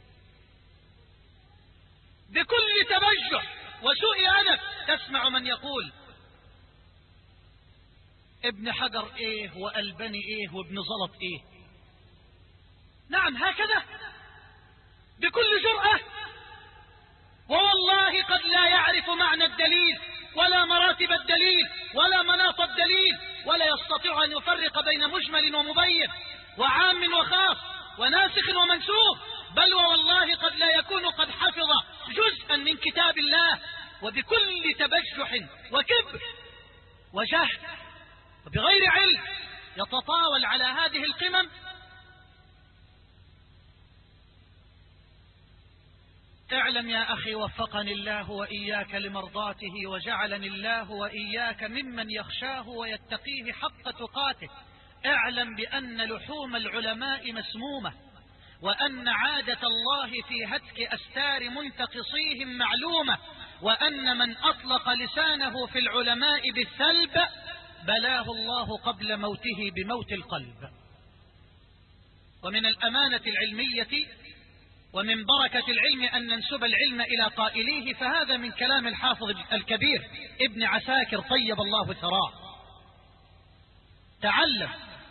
B: بكل تبجح وسوء أدب تسمع من يقول ابن حجر ايه وألباني ايه وابن زلط ايه. نعم هكذا بكل جرأة، ووالله قد لا يعرف معنى الدليل ولا مراتب الدليل ولا مناط الدليل ولا يستطيع أن يفرق بين مجمل ومبين وعام وخاص وناسخ ومنسوخ، بل والله قد لا يكون قد حفظ جزءا من كتاب الله، وبكل تبجح وكبر وجهل وبغير علم يتطاول على هذه القمم. اعلم يا أخي وفقني الله وإياك لمرضاته، وجعلني الله وإياك ممن يخشاه ويتقيه حق تقاته. اعلم بأن لحوم العلماء مسمومة، وأن عادة الله في هتك أستار منتقصيهم معلومة، وأن من أطلق لسانه في العلماء بالسلب بلاه الله قبل موته بموت القلب. ومن الأمانة العلمية ومن بركة العلم أن ننسب العلم إلى قائليه، فهذا من كلام الحافظ الكبير ابن عساكر طيب الله ثراه: تعلم،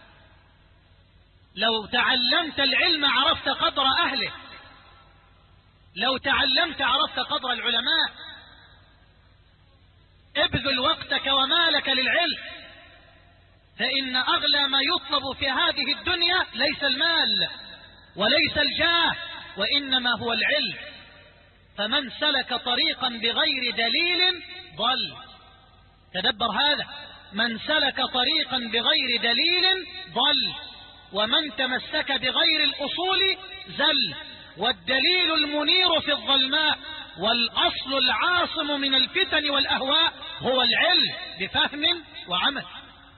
B: لو تعلمت العلم عرفت قدر أهله، لو تعلمت عرفت قدر العلماء. ابذل وقتك ومالك للعلم، فإن أغلى ما يطلب في هذه الدنيا ليس المال وليس الجاه، وإنما هو العلم. فمن سلك طريقا بغير دليل ضل. تدبر هذا: من سلك طريقا بغير دليل ضل، ومن تمسك بغير الأصول زل. والدليل المنير في الظلماء، والأصل العاصم من الفتن والأهواء هو العلم بفهم وعمل.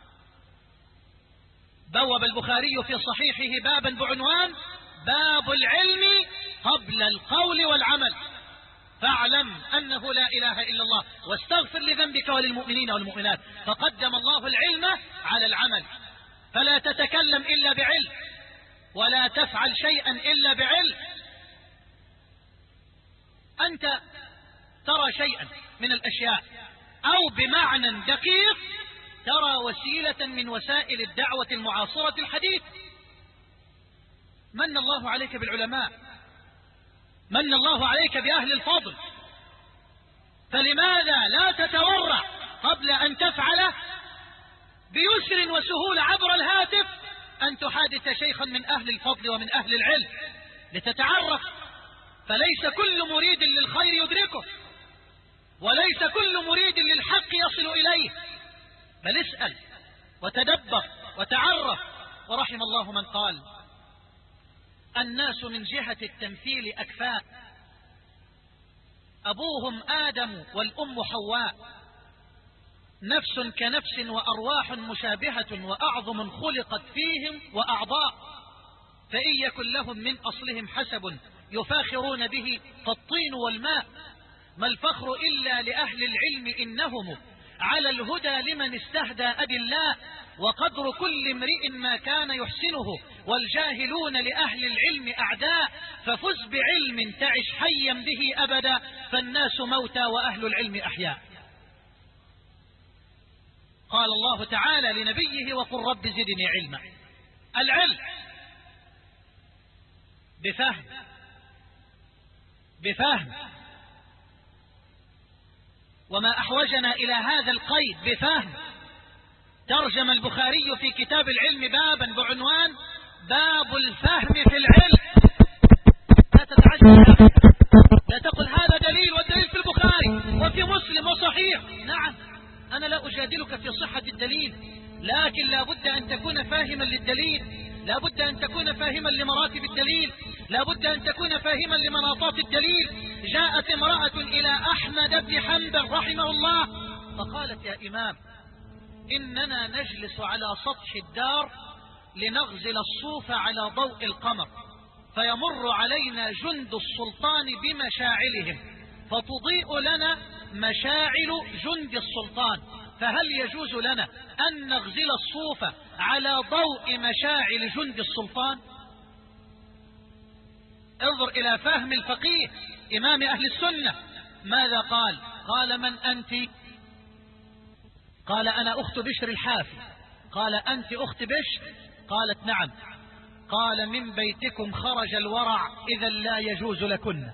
B: بوب البخاري في صحيحه بابا بعنوان: باب العلم قبل القول والعمل. فاعلم أنه لا إله إلا الله، واستغفر لذنبك وللمؤمنين والمؤمنات. فقدم الله العلم على العمل، فلا تتكلم إلا بعلم، ولا تفعل شيئا إلا بعلم. أنت ترى شيئا من الأشياء، أو بمعنى دقيق ترى وسيلة من وسائل الدعوة المعاصرة الحديث. من الله عليك بالعلماء، من الله عليك بأهل الفضل، فلماذا لا تتورع قبل أن تفعله بيسر وسهولة عبر الهاتف أن تحادث شيخا من أهل الفضل ومن أهل العلم لتتعرف؟ فليس كل مريد للخير يدركه، وليس كل مريد للحق يصل إليه، بل اسأل وتدبر وتعرف. ورحم الله من قال: الناس من جهة التمثيل أكفاء، أبوهم آدم والأم حواء، نفس كنفس وأرواح مشابهة، وأعظم خلقت فيهم وأعضاء، فإن يكن لهم من أصلهم حسب يفاخرون به فالطين والماء، ما الفخر إلا لأهل العلم إنهم على الهدى لمن استهدى أدلاء، وقدر كل امرئ ما كان يحسنه، والجاهلون لأهل العلم أعداء، ففز بعلم تعش حيا به أبدا، فالناس موتى وأهل العلم أحياء. قال الله تعالى لنبيه: وقل رب زدني علما. العلم بفهم، وما أحوجنا إلى هذا القيد بفهم. ترجم البخاري في كتاب العلم بابا بعنوان: باب الفهم في العلم. لا تتعجب، لا تقل هذا دليل والدليل في البخاري وفي مسلم وصحيح. نعم، أنا لا أجادلك في صحة الدليل، لكن لا بد أن تكون فاهما للدليل، لا بد أن تكون فاهما لمراتب الدليل، لا بد أن تكون فاهما لمناطات الدليل. جاءت امرأة إلى أحمد بن حنبل رحمه الله فقالت: يا إمام، إننا نجلس على سطح الدار لنغزل الصوف على ضوء القمر، فيمر علينا جند السلطان بمشاعلهم، فتضيء لنا مشاعل جند السلطان، فهل يجوز لنا أن نغزل الصوف على ضوء مشاعل جند السلطان؟ انظر إلى فهم الفقيه إمام أهل السنة. ماذا قال؟ قال: من أنت؟ قال: أنا أخت بشر الحافي. قال: أنت أخت بشر؟ قالت: نعم. قال: من بيتكم خرج الورع، إذا لا يجوز لكن.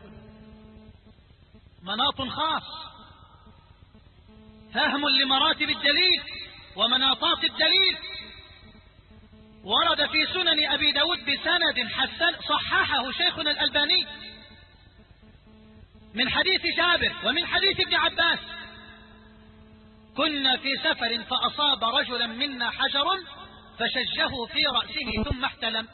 B: مناط خاص، فهم لمراتب الدليل، ومناطات الدليل ورد في سنن أبي داود بسند حسن صححه شيخنا الألباني من حديث جابر ومن حديث ابن عباس: كنا في سفر فأصاب رجلا منا حجر فشجه في رأسه ثم احتلم،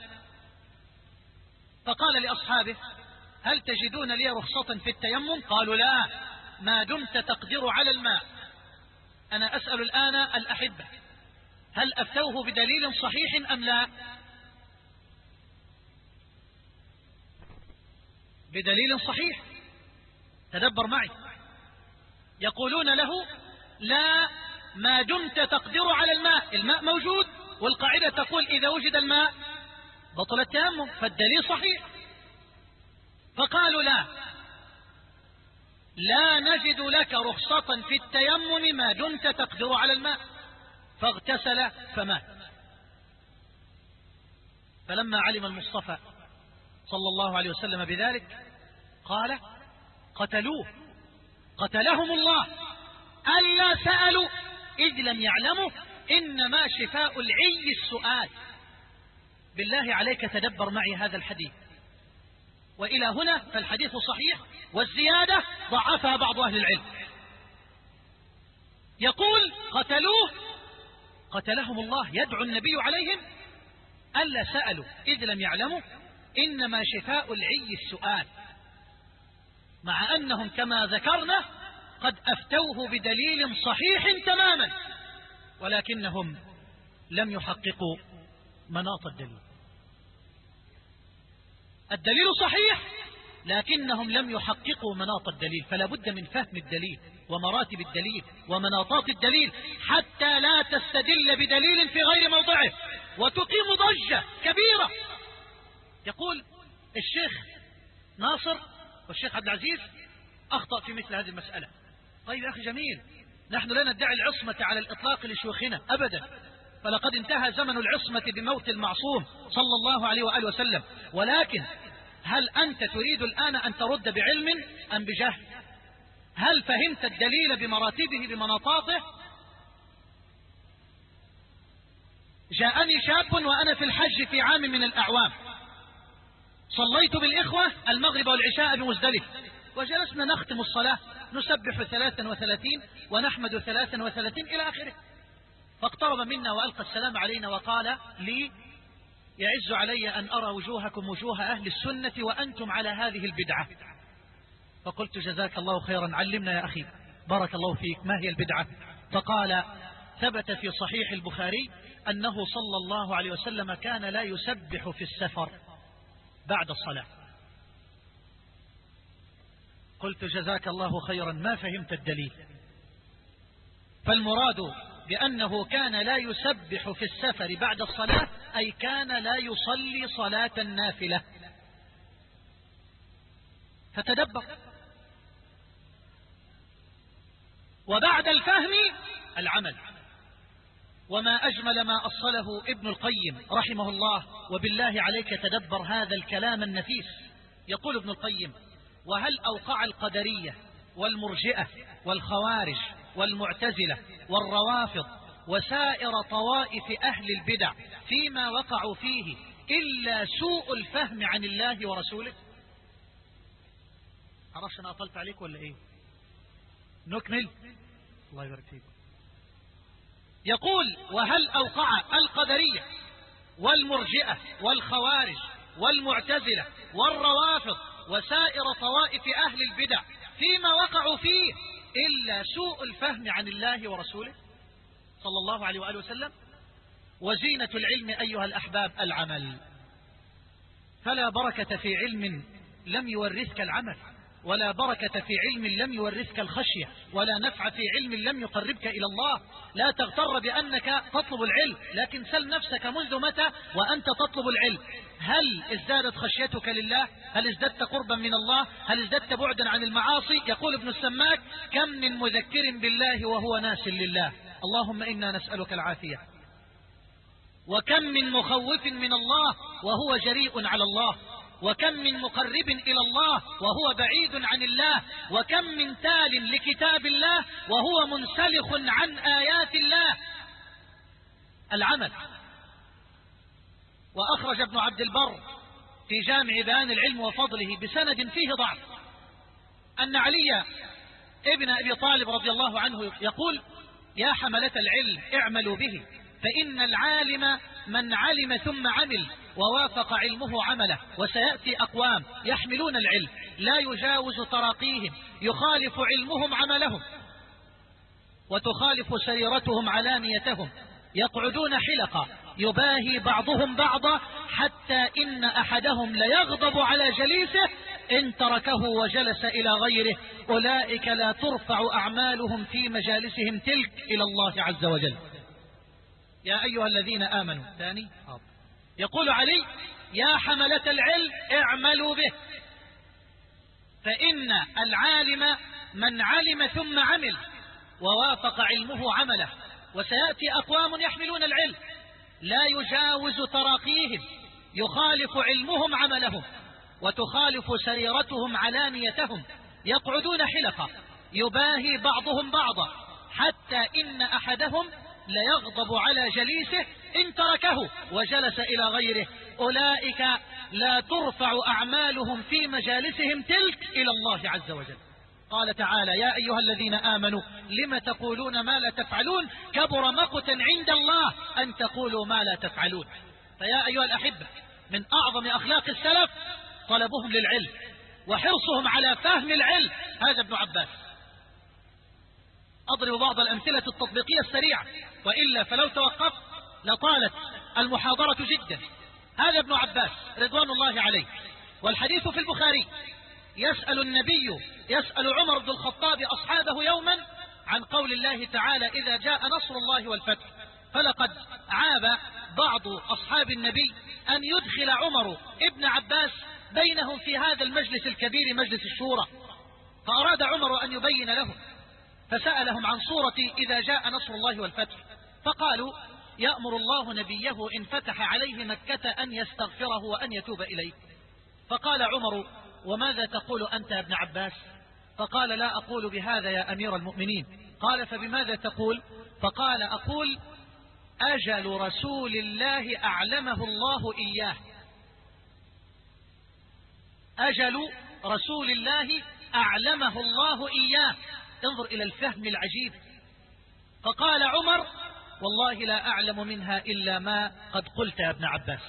B: فقال لأصحابه: هل تجدون لي رخصة في التيمم؟ قالوا: لا، ما دمت تقدر على الماء. أنا أسأل الآن الأحبة: هل أفتوه بدليل صحيح أم لا؟ بدليل صحيح، تدبر معي. يقولون له: لا، ما دمت تقدر على الماء، الماء موجود، والقاعدة تقول إذا وجد الماء بطل التيمم، فالدليل صحيح. فقالوا: لا نجد لك رخصة في التيمم ما دمت تقدر على الماء. فاغتسل فمات. فلما علم المصطفى صلى الله عليه وسلم بذلك قال: قتلوه، قتلهم الله، ألا سألوا إذ لم يعلموا إنما شفاء العي السؤال. بالله عليك تدبر معي هذا الحديث. وإلى هنا فالحديث صحيح، والزيادة ضعفها بعض أهل العلم. يقول: قتلوه، قتلهم الله، يدعو النبي عليهم ألا سألوا إذ لم يعلموا إنما شفاء العي السؤال، مع أنهم كما ذكرنا قد أفتوه بدليل صحيح تماما، ولكنهم لم يحققوا مناط الدليل. الدليل صحيح لكنهم لم يحققوا مناط الدليل، فلا بد من فهم الدليل ومراتب الدليل ومناطات الدليل حتى لا تستدل بدليل في غير موضعه وتقيم ضجة كبيرة. يقول الشيخ ناصر والشيخ عبد العزيز أخطأ في مثل هذه المسألة. طيب يا أخي جميل، نحن لا ندعي العصمة على الإطلاق لشيوخنا أبدا، فلقد انتهى زمن العصمة بموت المعصوم صلى الله عليه وآله وسلم، ولكن هل أنت تريد الآن أن ترد بعلم أم بجهل؟ هل فهمت الدليل بمراتبه بمناطاته؟ جاءني شاب وأنا في الحج في عام من الأعوام، صليت بالإخوة المغرب والعشاء بمزدلفة، وجلسنا نختم الصلاة، نسبح 33 ونحمد 33 إلى آخره. فاقترب منا وألقى السلام علينا وقال لي: يعز علي أن أرى وجوهكم وجوه أهل السنة وأنتم على هذه البدعة. فقلت: جزاك الله خيرا، علمنا يا أخي، بارك الله فيك، ما هي البدعة؟ فقال: ثبت في صحيح البخاري أنه صلى الله عليه وسلم كان لا يسبح في السفر بعد الصلاة. قلت: جزاك الله خيرا، ما فهمت الدليل. فالمراد بأنه كان لا يسبح في السفر بعد الصلاة أي كان لا يصلي صلاة النافلة. فتدبر. وبعد الفهم العمل. وما أجمل ما أصله ابن القيم رحمه الله، وبالله عليك تدبر هذا الكلام النفيس. يقول ابن القيم: وهل أوقع القدرية والمرجئة والخوارج والمعتزلة والروافض وسائر طوائف أهل البدع فيما وقعوا فيه إلا سوء الفهم عن الله ورسوله؟ عرفش أنا أطلت عليك ولا إيه؟ نكمل. الله يبارك فيك. يقول: وهل أوقع القدرية والمرجئة والخوارج والمعتزلة والروافض وسائر طوائف أهل البدع فيما وقعوا فيه إلا سوء الفهم عن الله ورسوله صلى الله عليه وآله وسلم؟ وزينة العلم أيها الأحباب العمل، فلا بركة في علم لم يورثك العمل، ولا بركة في علم لم يورثك الخشية، ولا نفع في علم لم يقربك إلى الله. لا تغتر بأنك تطلب العلم، لكن سل نفسك منذ متى وأنت تطلب العلم؟ هل ازدادت خشيتك لله؟ هل ازددت قربا من الله؟ هل ازددت بعدا عن المعاصي؟ يقول ابن السماك: كم من مذكر بالله وهو ناس لله، اللهم إنا نسألك العافية. وكم من مخوف من الله وهو جريء على الله، وكم من مقرب إلى الله وهو بعيد عن الله، وكم من تال لكتاب الله وهو منسلخ عن آيات الله. العمل. وأخرج ابن عبد البر في جامع بيان العلم وفضله بسند فيه ضعف أن علي ابن أبي طالب رضي الله عنه يقول: يا حملة العلم اعملوا به، فإن العالم من علم ثم عمل ووافق علمه عمله، وسيأتي أقوام يحملون العلم لا يجاوز تراقيهم، يخالف علمهم عملهم وتخالف سريرتهم علانيتهم، يقعدون حلقة يباهي بعضهم بعضا، حتى إن أحدهم ليغضب على جليسه إن تركه وجلس إلى غيره، أولئك لا ترفع أعمالهم في مجالسهم تلك إلى الله عز وجل. يا أيها الذين آمنوا ثاني يقول علي: يا حملة العلم اعملوا به، فإن العالم من علم ثم عمل ووافق علمه عمله، وسيأتي أقوام يحملون العلم لا يجاوز تراقيهم، يخالف علمهم عملهم وتخالف سريرتهم علانيتهم، يقعدون حلقة يباهي بعضهم بعضا، حتى إن أحدهم ليغضب على جليسه إن تركه وجلس إلى غيره، أولئك لا ترفع أعمالهم في مجالسهم تلك إلى الله عز وجل. قال تعالى: يا أيها الذين آمنوا لم تقولون ما لا تفعلون، كبر مقتا عند الله أن تقولوا ما لا تفعلون. فيا أيها الأحبة، من أعظم أخلاق السلف طلبهم للعلم وحرصهم على فهم العلم. هذا ابن عباس. أضرب بعض الأمثلة التطبيقية السريعة، وإلا فلو توقفت لطالت المحاضرة جدا. هذا ابن عباس رضوان الله عليه، والحديث في البخاري. يسأل عمر بن الخطاب أصحابه يوما عن قول الله تعالى: إذا جاء نصر الله والفتح. فلقد عاب بعض أصحاب النبي أن يدخل عمر ابن عباس بينهم في هذا المجلس الكبير، مجلس الشورى، فأراد عمر أن يبين لهم، فسألهم عن صورة إذا جاء نصر الله والفتح، فقالوا: يأمر الله نبيه إن فتح عليه مكة أن يستغفره وأن يتوب إليه. فقال عمر: وماذا تقول أنت يا ابن عباس؟ فقال: لا أقول بهذا يا أمير المؤمنين. قال: فبماذا تقول؟ فقال: أقول: أجل رسول الله أعلمه الله إياه. أجل رسول الله أعلمه الله إياه. انظر إلى الفهم العجيب. فقال عمر: والله لا أعلم منها إلا ما قد قلت يا ابن عباس.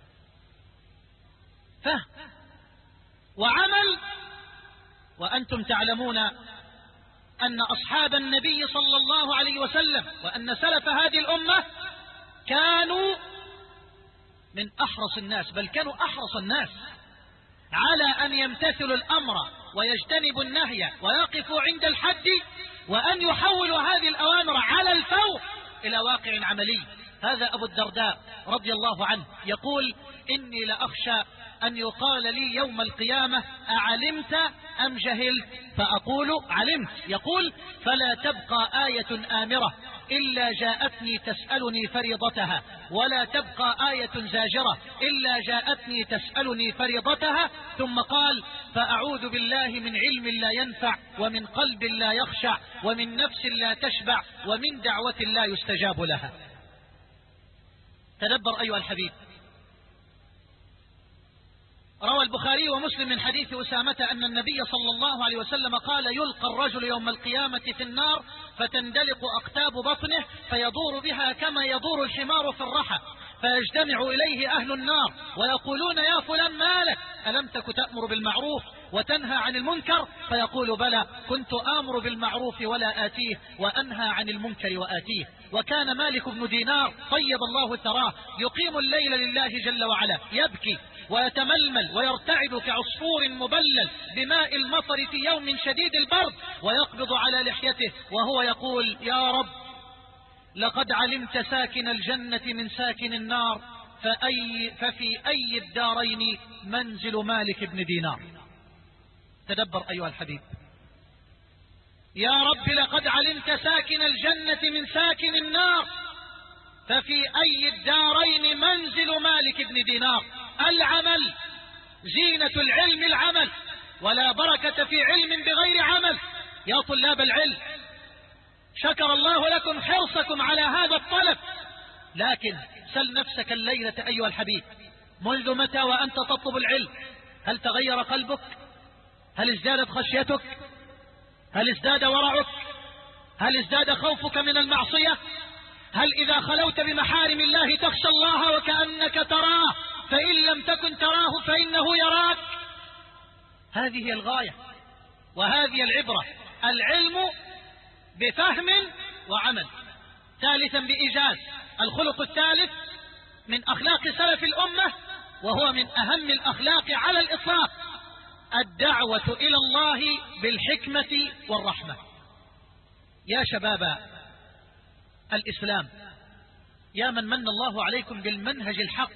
B: فهم وعمل. وأنتم تعلمون أن أصحاب النبي صلى الله عليه وسلم وأن سلف هذه الأمة كانوا من أحرص الناس، بل كانوا أحرص الناس على أن يمتثلوا الأمر ويجتنبوا النهي ويقفوا عند الحد، وأن يحولوا هذه الأوامر على الفور إلى واقع عملي. هذا أبو الدرداء رضي الله عنه يقول: إني لأخشى أن يقال لي يوم القيامة: أعلمت أم جهلت؟ فأقول: علمت. يقول: فلا تبقى آية آمرة إلا جاءتني تسألني فريضتها، ولا تبقى آية زاجرة إلا جاءتني تسألني فريضتها. ثم قال: فأعوذ بالله من علم لا ينفع، ومن قلب لا يخشع، ومن نفس لا تشبع، ومن دعوة لا يستجاب لها. تدبر أيها الحبيب. روى البخاري ومسلم من حديث أسامة أن النبي صلى الله عليه وسلم قال: يلقى الرجل يوم القيامة في النار فتندلق أقتاب بطنه فيدور بها كما يدور الحمار في الرحى، فيجتمع إليه أهل النار ويقولون: يا فلان مالك؟ ألم تك تأمر بالمعروف وتنهى عن المنكر؟ فيقول: بلى، كنت آمر بالمعروف ولا آتيه، وأنهى عن المنكر وآتيه. وكان مالك بن دينار طيب الله ثراه يقيم الليل لله جل وعلا، يبكي ويتململ ويرتعد كعصفور مبلل بماء المطر في يوم شديد البرد، ويقبض على لحيته وهو يقول: يا رب، لقد علمت ساكن الجنة من ساكن النار، ففي أي الدارين منزل مالك بن دينار. تدبر أيها الحبيب. يا رب، لقد علمت ساكن الجنة من ساكن النار، ففي أي الدارين منزل مالك بن دينار. العمل زينة العلم، العمل، ولا بركة في علم بغير عمل. يا طلاب العلم، شكر الله لكم حرصكم على هذا الطلب، لكن سل نفسك الليلة أيها الحبيب، منذ متى وأنت تطلب العلم؟ هل تغير قلبك؟ هل ازدادت خشيتك؟ هل ازداد ورعك؟ هل ازداد خوفك من المعصية؟ هل إذا خلوت بمحارم الله تخشى الله وكأنك تراه، فإن لم تكن تراه فإنه يراك؟ هذه هي الغاية وهذه العبرة، العلم بفهم وعمل. ثالثا بإيجاز، الخلق الثالث من أخلاق سلف الأمة، وهو من أهم الأخلاق على الإطلاق، الدعوة إلى الله بالحكمة والرحمة. يا شباب الإسلام، يا من من الله عليكم بالمنهج الحق،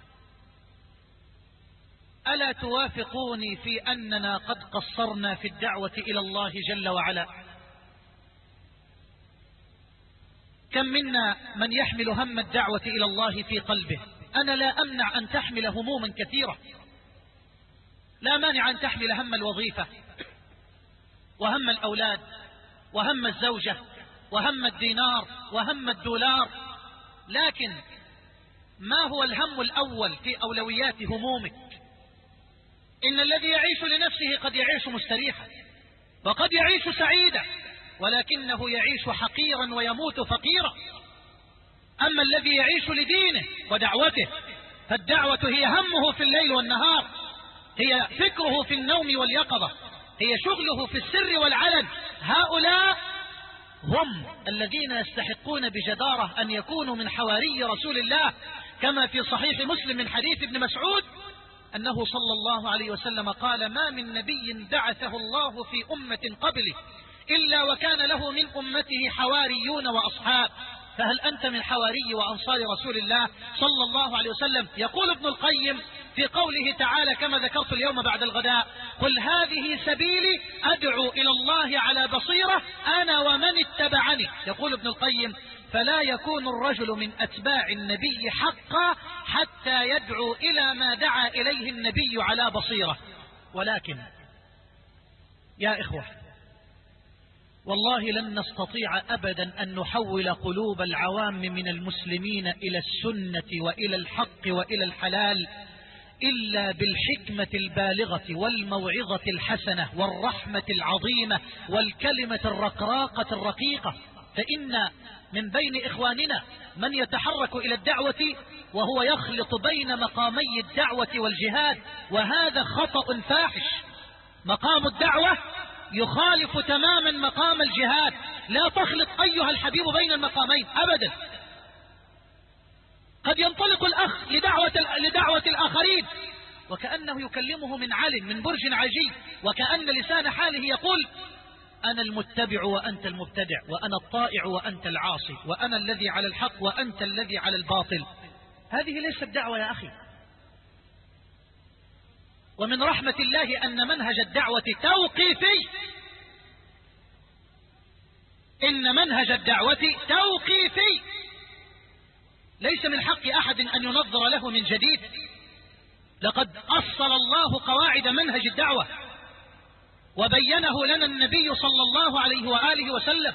B: ألا توافقوني في أننا قد قصرنا في الدعوة إلى الله جل وعلا؟ كم منا من يحمل هم الدعوة إلى الله في قلبه؟ أنا لا أمنع أن تحمل هموما كثيرة، لا مانع أن تحمل هم الوظيفة وهم الأولاد وهم الزوجة وهم الدينار وهم الدولار، لكن ما هو الهم الأول في أولويات همومك؟ إن الذي يعيش لنفسه قد يعيش مستريحا وقد يعيش سعيدا، ولكنه يعيش حقيرا ويموت فقيرا. أما الذي يعيش لدينه ودعوته فالدعوة هي همه في الليل والنهار، هي فكره في النوم واليقظة، هي شغله في السر والعلن. هؤلاء هم الذين يستحقون بجدارة أن يكونوا من حواري رسول الله، كما في صحيح مسلم من حديث ابن مسعود أنه صلى الله عليه وسلم قال: ما من نبي بعثه الله في أمة قبله إلا وكان له من أمته حواريون وأصحاب، فهل أنت من حواري وأنصار رسول الله صلى الله عليه وسلم؟ يقول ابن القيم في قوله تعالى كما ذكرت اليوم بعد الغداء: قل هذه سبيلي أدعو إلى الله على بصيرة أنا ومن اتبعني. يقول ابن القيم: فلا يكون الرجل من أتباع النبي حقا حتى يدعو إلى ما دعا إليه النبي على بصيرة. ولكن يا إخوة، والله لن نستطيع أبدا أن نحول قلوب العوام من المسلمين إلى السنة وإلى الحق وإلى الحلال إلا بالحكمة البالغة والموعظة الحسنة والرحمة العظيمة والكلمة الرقراقة الرقيقة. فإن من بين إخواننا من يتحرك إلى الدعوة وهو يخلط بين مقامي الدعوة والجهاد، وهذا خطأ فاحش. مقام الدعوة يخالف تماما مقام الجهاد، لا تخلط أيها الحبيب بين المقامين أبدا. قد ينطلق الأخ لدعوة الآخرين وكأنه يكلمه من علم من برج عجيب، وكأن لسان حاله يقول: أنا المتبع وأنت المبتدع، وأنا الطائع وأنت العاصي، وأنا الذي على الحق وأنت الذي على الباطل. هذه ليست دعوة يا أخي. ومن رحمة الله أن منهج الدعوة توقيفي، إن منهج الدعوة توقيفي، ليس من حق أحد أن ينظر له من جديد. لقد أصل الله قواعد منهج الدعوة وبينه لنا النبي صلى الله عليه وآله وسلم.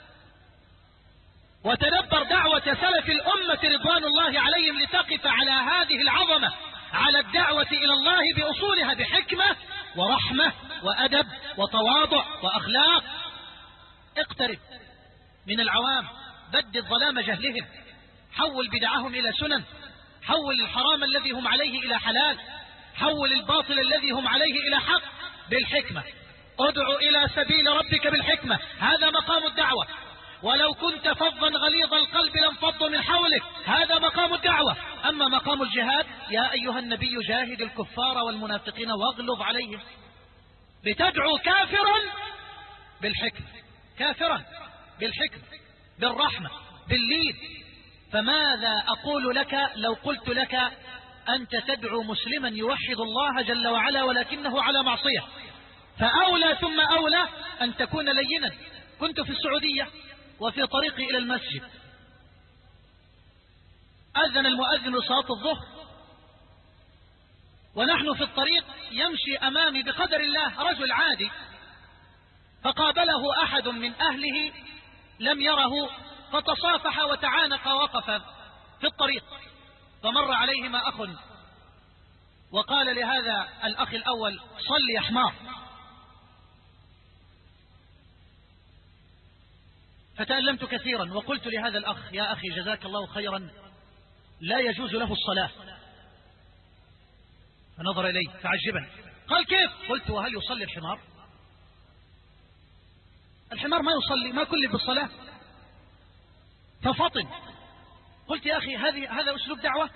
B: وتدبر دعوة سلف الأمة رضوان الله عليهم لتقف على هذه العظمة، على الدعوة إلى الله بأصولها بحكمة ورحمة وأدب وتواضع وأخلاق. اقترب من العوام، بدد ظلام جهلهم، حول بدعهم إلى سنن، حول الحرام الذي هم عليه إلى حلال، حول الباطل الذي هم عليه إلى حق بالحكمة. ادعو إلى سبيل ربك بالحكمة، هذا مقام الدعوة. ولو كنت فظا غليظ القلب لانفضوا من حولك، هذا مقام الدعوة. أما مقام الجهاد: يا أيها النبي جاهد الكفار والمنافقين واغلظ عليهم. بتدعو كافرا بالحكمة، كافرا بالحكمة بالرحمة باللين. فماذا أقول لك لو قلت لك أنت تدعو مسلما يوحد الله جل وعلا ولكنه على معصية؟ فأولى ثم أولى أن تكون لينا. كنت في السعودية وفي طريقي إلى المسجد أذن المؤذن لصلاة الظهر، ونحن في الطريق يمشي أمامي بقدر الله رجل عادي، فقابله أحد من أهله لم يره، فتصافح وتعانق ووقف في الطريق، فمر عليهما أخ وقال لهذا الأخ الأول: صل يا حمار. فتألمت كثيرا وقلت لهذا الأخ: يا أخي جزاك الله خيرا، لا يجوز له الصلاة. فنظر إلي تعجبا، قال: كيف؟ قلت: وهل يصلي الحمار؟ الحمار ما يصلي، ما كلف بالصلاة. ففطن. قلت: يا أخي هذا أسلوب دعوة؟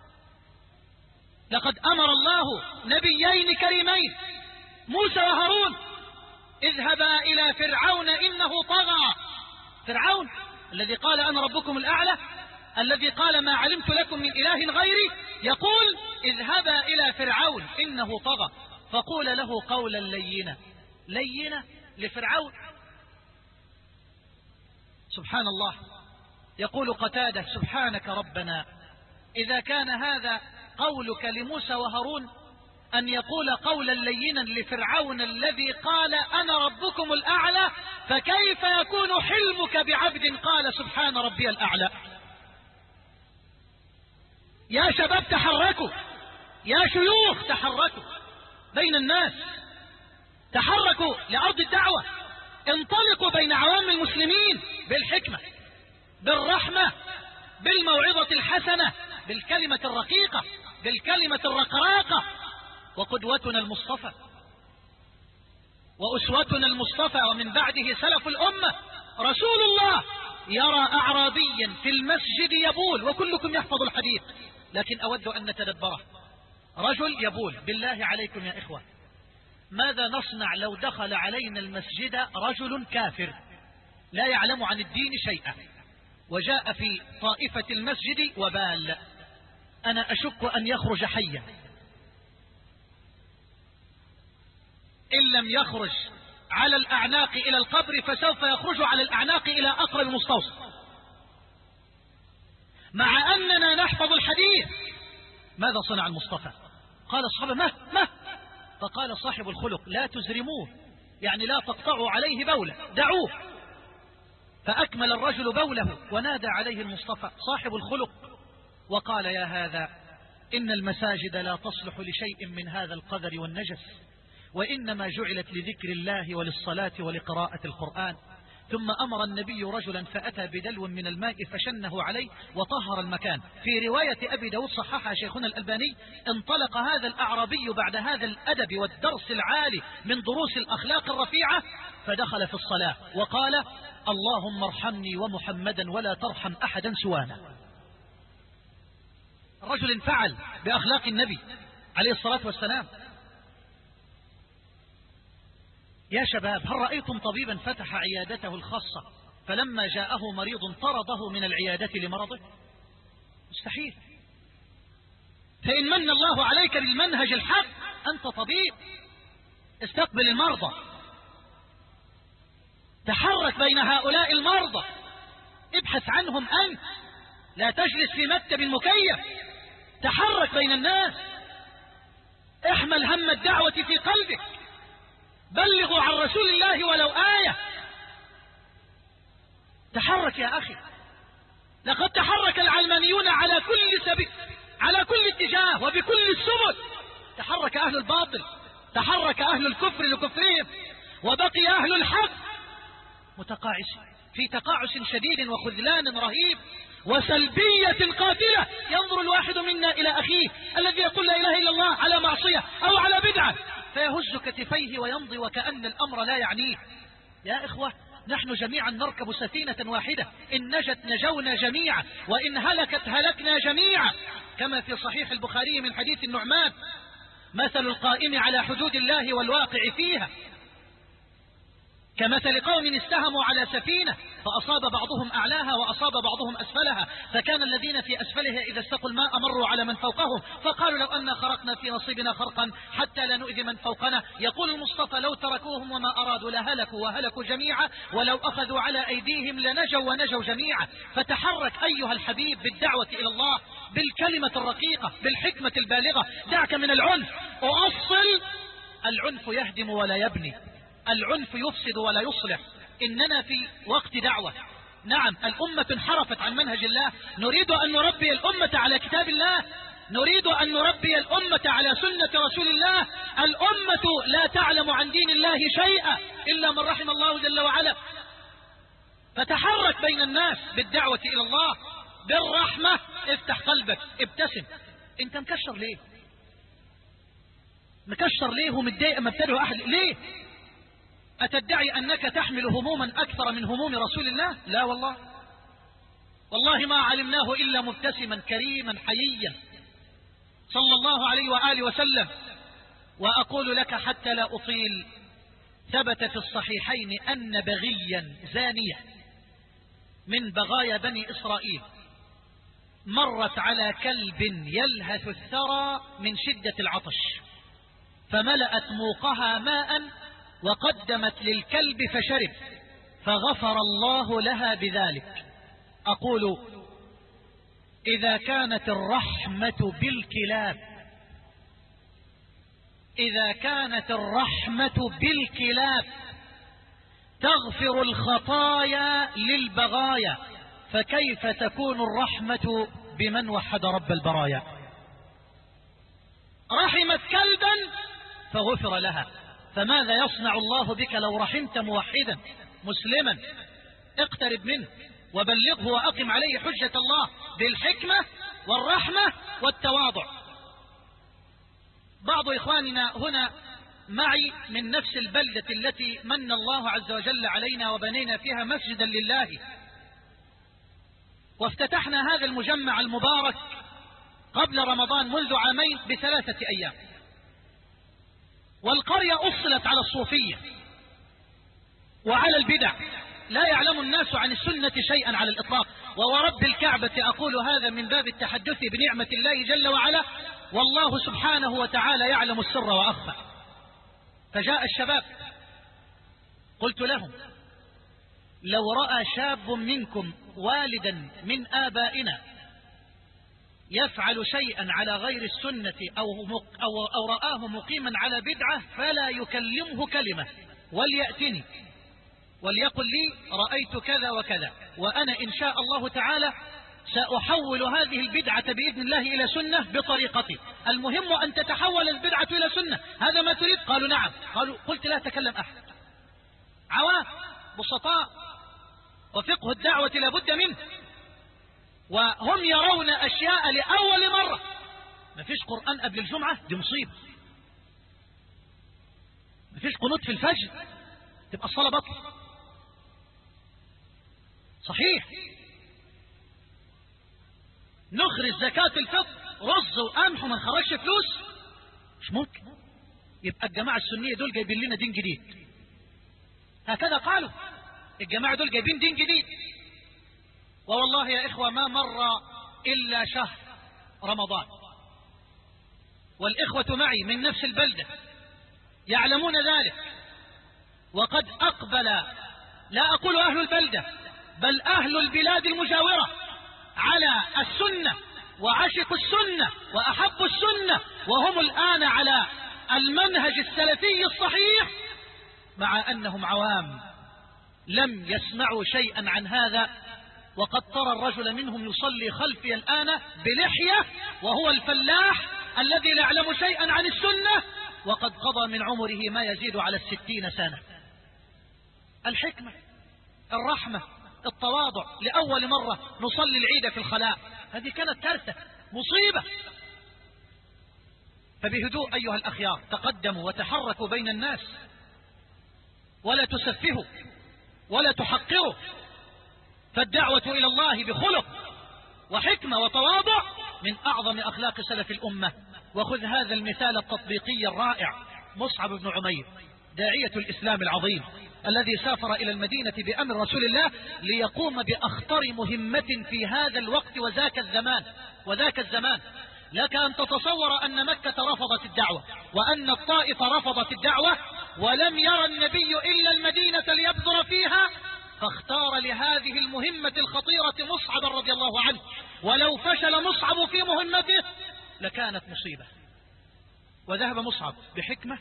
B: لقد أمر الله نبيين كريمين موسى وهارون: اذهبا إلى فرعون إنه طغى. فرعون الذي قال أنا ربكم الأعلى، الذي قال ما علمت لكم من إله غيري، يقول: اذهبا إلى فرعون إنه طغى فقول له قولا لينا. لينا لفرعون؟ سبحان الله. يقول قتادة: سبحانك ربنا، إذا كان هذا قولك لموسى وهارون أن يقول قولا لينا لفرعون الذي قال أنا ربكم الأعلى، فكيف يكون حلمك بعبد قال سبحان ربي الأعلى؟ يا شباب تحركوا، يا شيوخ تحركوا بين الناس، تحركوا لأرض الدعوة، انطلقوا بين عوام المسلمين بالحكمة، بالرحمة، بالموعظة الحسنة، بالكلمة الرقيقة، بالكلمة الرقراقة. وقدوتنا المصطفى وأسوتنا المصطفى ومن بعده سلف الأمة رسول الله يرى أعرابيا في المسجد يبول، وكلكم يحفظ الحديث لكن أود أن نتدبره. رجل يبول، بالله عليكم يا إخوة، ماذا نصنع لو دخل علينا المسجد رجل كافر لا يعلم عن الدين شيئا وجاء في طائفة المسجد وبال؟ أنا أشك أن يخرج حيا، إن لم يخرج على الأعناق إلى القبر فسوف يخرج على الأعناق إلى أقرب مستوصف، مع أننا نحفظ الحديث. ماذا صنع المصطفى؟ قال الصحابة: ما فقال صاحب الخلق: لا تزرموه، يعني لا تقطعوا عليه بوله، دعوه. فأكمل الرجل بوله ونادى عليه المصطفى صاحب الخلق وقال: يا هذا، إن المساجد لا تصلح لشيء من هذا القذر والنجس، وإنما جعلت لذكر الله وللصلاة ولقراءة القرآن. ثم أمر النبي رجلا فأتى بدلو من الماء فشنه عليه وطهر المكان. في رواية أبي داود صححها شيخنا الألباني: انطلق هذا الأعرابي بعد هذا الأدب والدرس العالي من دروس الأخلاق الرفيعة فدخل في الصلاة وقال: اللهم ارحمني ومحمدا ولا ترحم أحدا سوانا. الرجل انفعل بأخلاق النبي عليه الصلاة والسلام. يا شباب، هل رأيتم طبيبا فتح عيادته الخاصة فلما جاءه مريض طرده من العيادة لمرضه؟ مستحيل. فإن من الله عليك بالمنهج الحق أنت طبيب، استقبل المرضى، تحرك بين هؤلاء المرضى، ابحث عنهم أنت، لا تجلس في مكتب مكيف، تحرك بين الناس، احمل هم الدعوة في قلبك، بلغوا عن رسول الله ولو آية. تحرك يا أخي. لقد تحرك العلمانيون على كل سبيل، على كل اتجاه وبكل السبل. تحرك أهل الباطل، تحرك أهل الكفر لكفرهم، وبقي أهل الحق متقاعس في تقاعس شديد وخذلان رهيب وسلبية قاتلة. ينظر الواحد منا إلى أخيه الذي يقول لا إله إلا الله على معصية أو على بدعة فيهز كتفيه ويمضي وكأن الأمر لا يعنيه. يا إخوة، نحن جميعا نركب سفينة واحدة، إن نجت نجونا جميعا، وإن هلكت هلكنا جميعا، كما في صحيح البخاري من حديث النعمان: مثل القائم على حدود الله والواقع فيها كمثل قوم استهموا على سفينة فأصاب بعضهم أعلاها وأصاب بعضهم أسفلها، فكان الذين في أسفلها إذا استقوا الماء مروا على من فوقهم فقالوا لو أن خرقنا في نصيبنا خرقا حتى لا نؤذي من فوقنا. يقول المصطفى: لو تركوهم وما أرادوا لهلكوا وهلكوا جميعا، ولو أخذوا على أيديهم لنجوا ونجوا جميعا. فتحرك أيها الحبيب بالدعوة إلى الله، بالكلمة الرقيقة، بالحكمة البالغة. دعك من العنف، وأصل العنف يهدم ولا يبني، العنف يفسد ولا يصلح. إننا في وقت دعوة، نعم الأمة انحرفت عن منهج الله، نريد أن نربي الأمة على كتاب الله، نريد أن نربي الأمة على سنة رسول الله. الأمة لا تعلم عن دين الله شيئا إلا من رحم الله جل وعلا. فتحرك بين الناس بالدعوة إلى الله بالرحمة. افتح قلبك، ابتسم. انت مكشر ليه؟ مكشر ليه ومتضايق ما ابتدعوا أحد ليه؟ أتدعي أنك تحمل هموما أكثر من هموم رسول الله؟ لا والله، والله ما علمناه إلا مبتسما كريما حييا صلى الله عليه وآله وسلم. وأقول لك حتى لا أطيل، ثبت في الصحيحين أن بغيا زانية من بغايا بني إسرائيل مرت على كلب يلهث الثرى من شدة العطش، فملأت موقها ماء وقدمت للكلب فشرب، فغفر الله لها بذلك. أقول إذا كانت الرحمة بالكلاب، إذا كانت الرحمة بالكلاب تغفر الخطايا للبغايا، فكيف تكون الرحمة بمن وحد رب البرايا؟ رحمت كلبا فغفر لها، فماذا يصنع الله بك لو رحمت موحدا مسلما؟ اقترب منه وبلغه وأقم عليه حجة الله بالحكمة والرحمة والتواضع. بعض إخواننا هنا معي من نفس البلدة التي من الله عز وجل علينا وبنينا فيها مسجدا لله، وافتتحنا هذا المجمع المبارك قبل رمضان منذ عامين ب3 أيام، والقرية أصلت على الصوفية وعلى البدع، لا يعلم الناس عن السنة شيئا على الإطلاق. وورب الكعبة أقول هذا من باب التحدث بنعمة الله جل وعلا، والله سبحانه وتعالى يعلم السر وأخفى. فجاء الشباب، قلت لهم لو رأى شاب منكم والدا من آبائنا يفعل شيئا على غير السنة أو رآه مقيما على بدعة فلا يكلمه كلمة، وليأتني وليقل لي رأيت كذا وكذا، وأنا إن شاء الله تعالى سأحول هذه البدعة بإذن الله إلى سنة بطريقتي. المهم أن تتحول البدعة إلى سنة، هذا ما تريد؟ قالوا نعم. قلت لا تكلم أحد، عوام بسطاء، وفقه الدعوة لابد منه، وهم يرون أشياء لأول مرة. ما فيش قرآن قبل الجمعة، دي مصيبة. ما فيش قنوت في الفجر، تبقى الصلاة بطل. صحيح نخرج زكاة الفطر رز وقمح وما نخرجش فلوس، مش ممكن. يبقى الجماعة السنية دول جايبين لنا دين جديد، هكذا قالوا الجماعة دول جايبين دين جديد. ووالله يا إخوة ما مر إلا شهر رمضان والإخوة معي من نفس البلدة يعلمون ذلك، وقد أقبل، لا أقول أهل البلدة بل أهل البلاد المجاورة، على السنة وعشقوا السنة وأحبوا السنة، وهم الآن على المنهج السلفي الصحيح، مع أنهم عوام لم يسمعوا شيئا عن هذا. وقد ترى الرجل منهم يصلي خلفي الآن بلحية وهو الفلاح الذي لا يعلم شيئا عن السنة، وقد قضى من عمره ما يزيد على 60 سنة. الحكمة، الرحمة، التواضع. لأول مرة نصلي العيد في الخلاء، هذه كانت كارثة، مصيبة. فبهدوء أيها الأخيار تقدموا وتحركوا بين الناس، ولا تسفهوا ولا تحقروا، فالدعوة إلى الله بخلق وحكمة وتواضع من أعظم أخلاق سلف الأمة. وخذ هذا المثال التطبيقي الرائع، مصعب بن عمير داعية الإسلام العظيم الذي سافر إلى المدينة بأمر رسول الله ليقوم بأخطر مهمة في هذا الوقت وذاك الزمان. لك أن تتصور أن مكة رفضت الدعوة وأن الطائف رفضت الدعوة، ولم يرى النبي إلا المدينة ليبذر فيها، فاختار لهذه المهمة الخطيرة مصعب رضي الله عنه. ولو فشل مصعب في مهمته لكانت مصيبة. وذهب مصعب بحكمة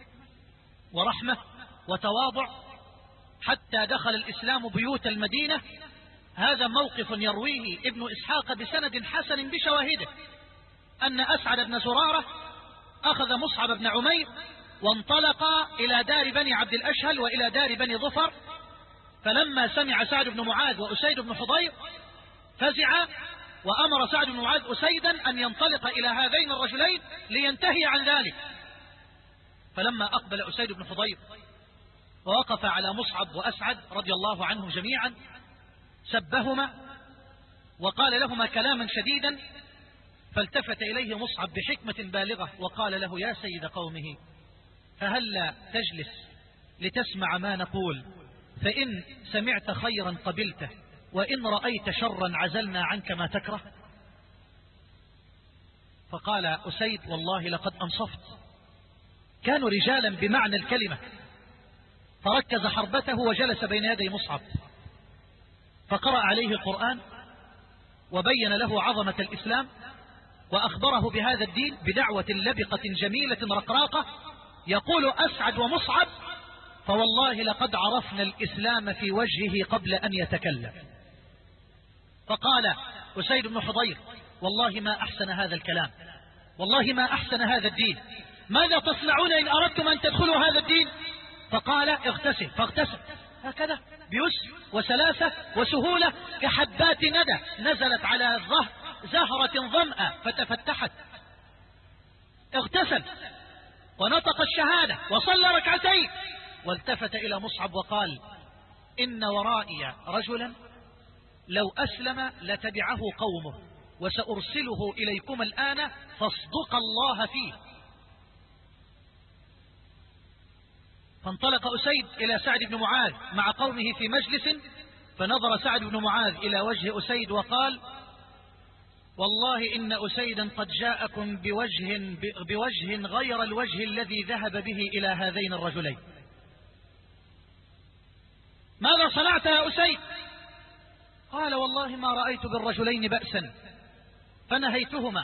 B: ورحمة وتواضع حتى دخل الإسلام بيوت المدينة. هذا موقف يرويه ابن إسحاق بسند حسن بشواهده، أن أسعد بن زرارة أخذ مصعب بن عمير وانطلقا إلى دار بني عبد الأشهل وإلى دار بني ظفر، فلما سمع سعد بن معاذ وأسيد بن حضير فزع، وأمر سعد بن معاذ أسيدا أن ينطلق إلى هذين الرجلين لينتهي عن ذلك. فلما أقبل أسيد بن حضير ووقف على مصعب وأسعد رضي الله عنهم جميعا سبهما وقال لهما كلاما شديدا، فالتفت إليه مصعب بحكمة بالغة وقال له: يا سيد قومه، فهلا تجلس لتسمع ما نقول، فإن سمعت خيرا قبلته، وإن رأيت شرا عزلنا عنك ما تكره. فقال أسيد: والله لقد أنصفت. كانوا رجالا بمعنى الكلمة، فركز حربته وجلس بين يدي مصعب، فقرأ عليه القرآن وبين له عظمة الإسلام وأخبره بهذا الدين بدعوة لبقة جميلة رقراقة. يقول أسعد ومصعب: فوالله لقد عرفنا الإسلام في وجهه قبل أن يتكلم. فقال أسيد بن حضير: والله ما أحسن هذا الكلام، والله ما أحسن هذا الدين، ماذا تصنعون إن أردتم أن تدخلوا هذا الدين؟ فقال: اغتسل. فاغتسل هكذا بيسر وسلاسة وسهولة كحبات ندى نزلت على زهرة ظمأ فتفتحت. اغتسل ونطق الشهادة وصلى ركعتين، والتفت إلى مصعب وقال: إن ورائي رجلا لو أسلم لتبعه قومه، وسأرسله إليكم الآن فاصدق الله فيه. فانطلق أسيد إلى سعد بن معاذ مع قومه في مجلس، فنظر سعد بن معاذ إلى وجه أسيد وقال: والله إن أسيدا قد جاءكم بوجه غير الوجه الذي ذهب به إلى هذين الرجلين. ماذا صنعت يا أسيد؟ قال: والله ما رأيت بالرجلين بأسا، فنهيتهما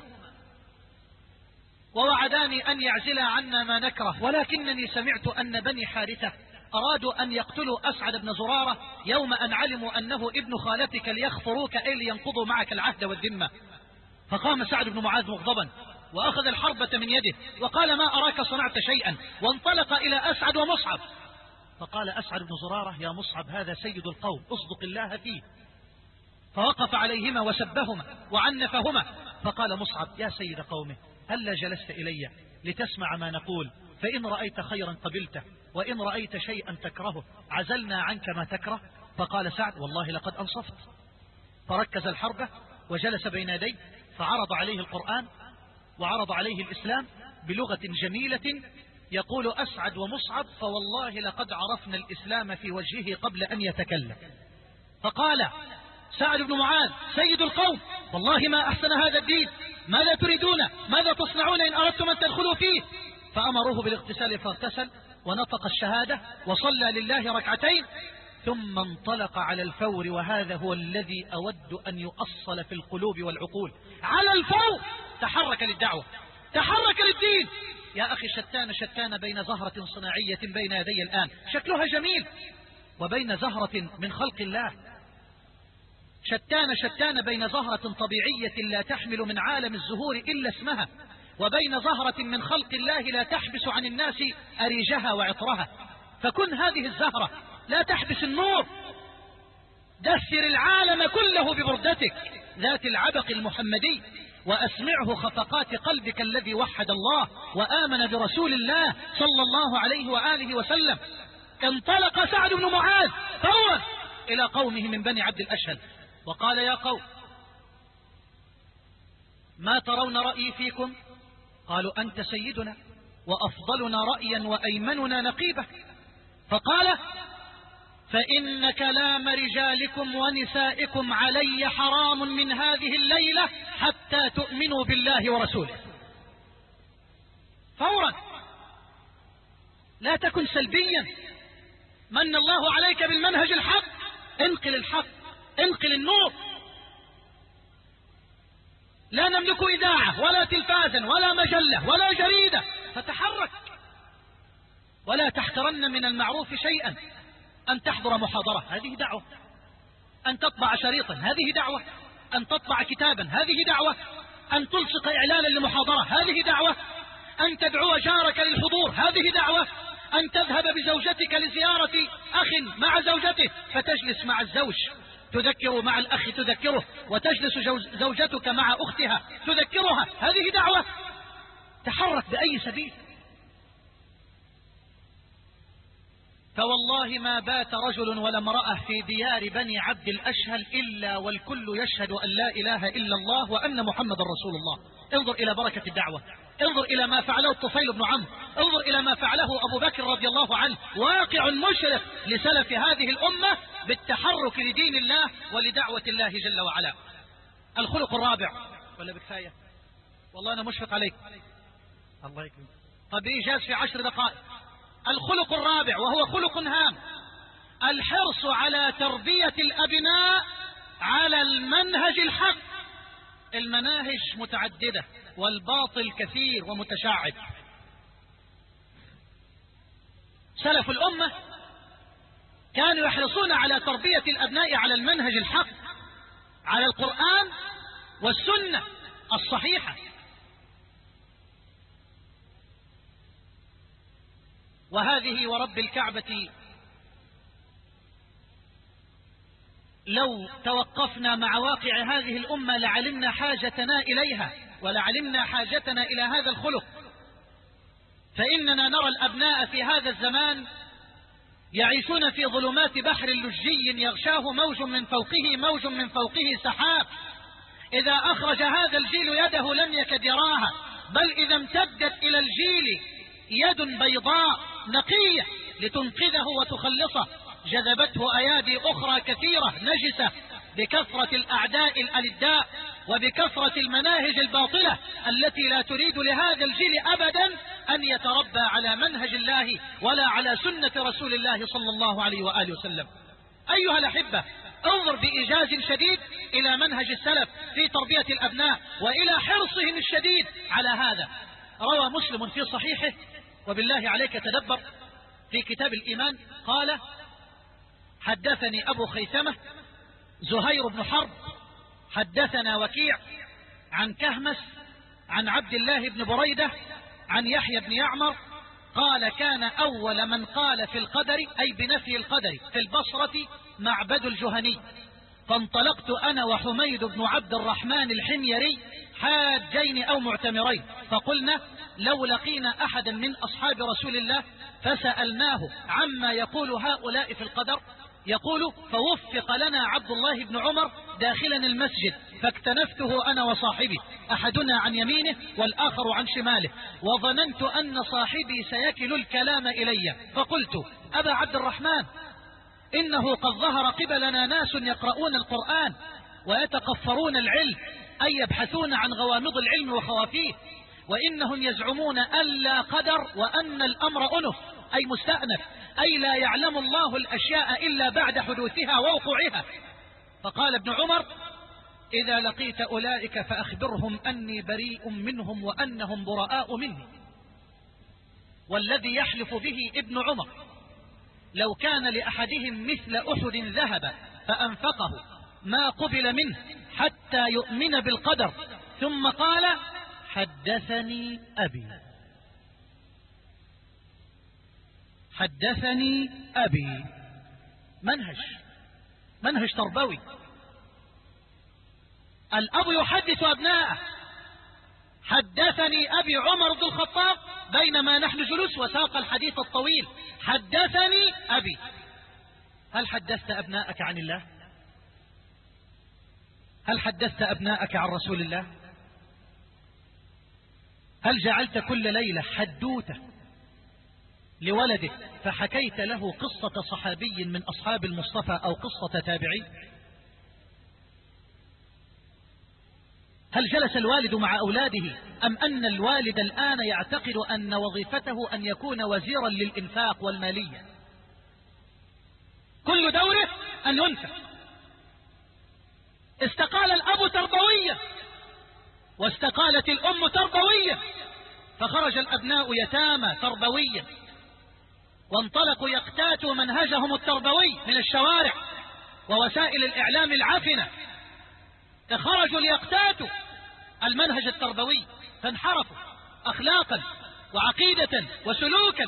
B: ووعداني أن يعزلا عنا ما نكره، ولكنني سمعت أن بني حارثة أرادوا أن يقتلوا أسعد بن زرارة يوم أن علموا أنه ابن خالتك ليخفروك أي لينقضوا معك العهد والذمة. فقام سعد بن معاذ مغضبا وأخذ الحربة من يده وقال: ما أراك صنعت شيئا، وانطلق إلى أسعد ومصعب. فقال أسعد بن زرارة: يا مصعب، هذا سيد القوم، اصدق الله فيه. فوقف عليهما وسبهما وعنفهما. فقال مصعب: يا سيد قومه، هلا جلست إلي لتسمع ما نقول، فإن رأيت خيرا قبلته، وإن رأيت شيئا تكرهه عزلنا عنك ما تكره. فقال سعد: والله لقد أنصفت. فركز الحربة وجلس بين يديه، فعرض عليه القرآن وعرض عليه الإسلام بلغة جميلة. يقول أسعد ومصعب: فوالله لقد عرفنا الإسلام في وجهه قبل أن يتكلم. فقال سعد بن معاذ سيد القوم: والله ما أحسن هذا الدين، ماذا تريدون؟ ماذا تصنعون إن أردتم أن تدخلوا فيه؟ فأمروه بالاغتسال فاغتسل ونطق الشهادة وصلى لله ركعتين، ثم انطلق على الفور. وهذا هو الذي أود أن يؤصل في القلوب والعقول، على الفور. تحرك للدعوة، تحرك للدين. يا أخي، شتان بين زهرة صناعية بين يدي الآن شكلها جميل، وبين زهرة من خلق الله. شتان بين زهرة طبيعية لا تحمل من عالم الزهور إلا اسمها، وبين زهرة من خلق الله لا تحبس عن الناس أريجها وعطرها. فكن هذه الزهرة لا تحبس النور. دثر العالم كله ببردتك ذات العبق المحمدي، وأسمعه خفقات قلبك الذي وحد الله وآمن برسول الله صلى الله عليه وآله وسلم. انطلق سعد بن معاذ فورا إلى قومه من بني عبد الأشهل وقال: يا قوم، ما ترون رأيي فيكم؟ قالوا: أنت سيدنا وأفضلنا رأيا وأيمننا نقيبة. فقال: فإن كلام رجالكم ونسائكم علي حرام من هذه الليلة حتى تؤمنوا بالله ورسوله. فورا، لا تكن سلبيا. من الله عليك بالمنهج الحق، انقل الحق، انقل النور. لا نملك إذاعة ولا تلفازا ولا مجلة ولا جريدة، فتحرك. ولا تحقرن من المعروف شيئا. أن تحضر محاضرة، هذه دعوة. أن تطبع شريطا هذه دعوة، أن تطبع كتابا هذه دعوة، أن تلصق إعلانا لمحاضرة هذه دعوة، أن تدعو جارك للحضور هذه دعوة، أن تذهب بزوجتك لزيارة أخ مع زوجته فتجلس مع الزوج تذكر مع الأخ تذكره، وتجلس زوجتك مع أختها تذكرها، هذه دعوة. تحرك بأي سبيل. فوالله ما بات رجل ولا امرأة في ديار بني عبد الأشهل إلا والكل يشهد أن لا إله إلا الله وأن محمد رسول الله. انظر إلى بركة الدعوة، انظر إلى ما فعله الطفيل بن عمرو، انظر إلى ما فعله أبو بكر رضي الله عنه، واقع مشرف لسلف هذه الأمة بالتحرك لدين الله ولدعوة الله جل وعلا. الخلق الرابع، ولا بكفاية؟ والله أنا مشفق عليك. الله يكرمك. طب إيجاز في 10 دقائق. الخلق الرابع وهو خلق هام، الحرص على تربية الأبناء على المنهج الحق. المناهج متعددة والباطل كثير ومتشعب. سلف الأمة كانوا يحرصون على تربية الأبناء على المنهج الحق، على القرآن والسنة الصحيحة. وهذه ورب الكعبة لو توقفنا مع واقع هذه الأمة لعلمنا حاجتنا إليها، ولعلمنا حاجتنا إلى هذا الخلق. فإننا نرى الأبناء في هذا الزمان يعيشون في ظلمات بحر لجي يغشاه موج من فوقه موج من فوقه سحاب. إذا أخرج هذا الجيل يده لم يكد يراها، بل إذا امتدت إلى الجيل يد بيضاء نقية لتنقذه وتخلصه جذبته أيادي أخرى كثيرة نجسة بكثرة الأعداء الألداء وبكثرة المناهج الباطلة التي لا تريد لهذا الجيل أبدا أن يتربى على منهج الله ولا على سنة رسول الله صلى الله عليه وآله وسلم. أيها الأحبة، انظر بإيجاز شديد إلى منهج السلف في تربية الأبناء وإلى حرصهم الشديد على هذا. روى مسلم في صحيحه، وبالله عليك تدبر، في كتاب الإيمان قال: حدثني أبو خيثمة زهير بن حرب حدثنا وكيع عن كهمس عن عبد الله بن بريدة عن يحيى بن يعمر قال: كان أول من قال في القدر، أي بنفي القدر، في البصرة معبد الجهني، فانطلقت أنا وحميد بن عبد الرحمن الحميري حاجين أو معتمرين، فقلنا لو لقينا أحدا من أصحاب رسول الله فسألناه عما يقول هؤلاء في القدر يقول: فوفق لنا عبد الله بن عمر داخلا المسجد، فاكتنفته أنا وصاحبي، أحدنا عن يمينه والآخر عن شماله، وظننت أن صاحبي سيكل الكلام إلي، فقلت: أبا عبد الرحمن، إنه قد ظهر قبلنا ناس يقرؤون القرآن ويتقفرون العلم، أي يبحثون عن غوامض العلم وخوافيه، وإنهم يزعمون أن لا قدر وأن الأمر أنف، أي مستأنف، أي لا يعلم الله الأشياء إلا بعد حدوثها ووقوعها. فقال ابن عمر: إذا لقيت أولئك فأخبرهم أني بريء منهم وأنهم براء مني. والذي يحلف به ابن عمر لو كان لأحدهم مثل أحد ذهب فأنفقه ما قبل منه حتى يؤمن بالقدر. ثم قال: حدثني أبي، حدثني أبي. منهج تربوي. الأب يحدث أبناءه: حدثني أبي عمر بن الخطاب بينما نحن جلوس، وساق الحديث الطويل: حدثني أبي. هل حدثت أبناءك عن الله؟ هل حدثت أبناءك عن رسول الله؟ هل جعلت كل ليلة حدوتة لولدك فحكيت له قصة صحابي من أصحاب المصطفى أو قصة تابعي؟ هل جلس الوالد مع أولاده أم أن الوالد الآن يعتقد أن وظيفته أن يكون وزيرا للإنفاق والمالية؟ كل دوره أن ينفق. استقال الأب تربويا واستقالت الأم تربويا، فخرج الأبناء يتامى تربويا، وانطلقوا يقتاتوا منهجهم التربوي من الشوارع ووسائل الإعلام العفنة خرجوا ليقتاتوا المنهج التربوي، فانحرفوا أخلاقا وعقيدة وسلوكا.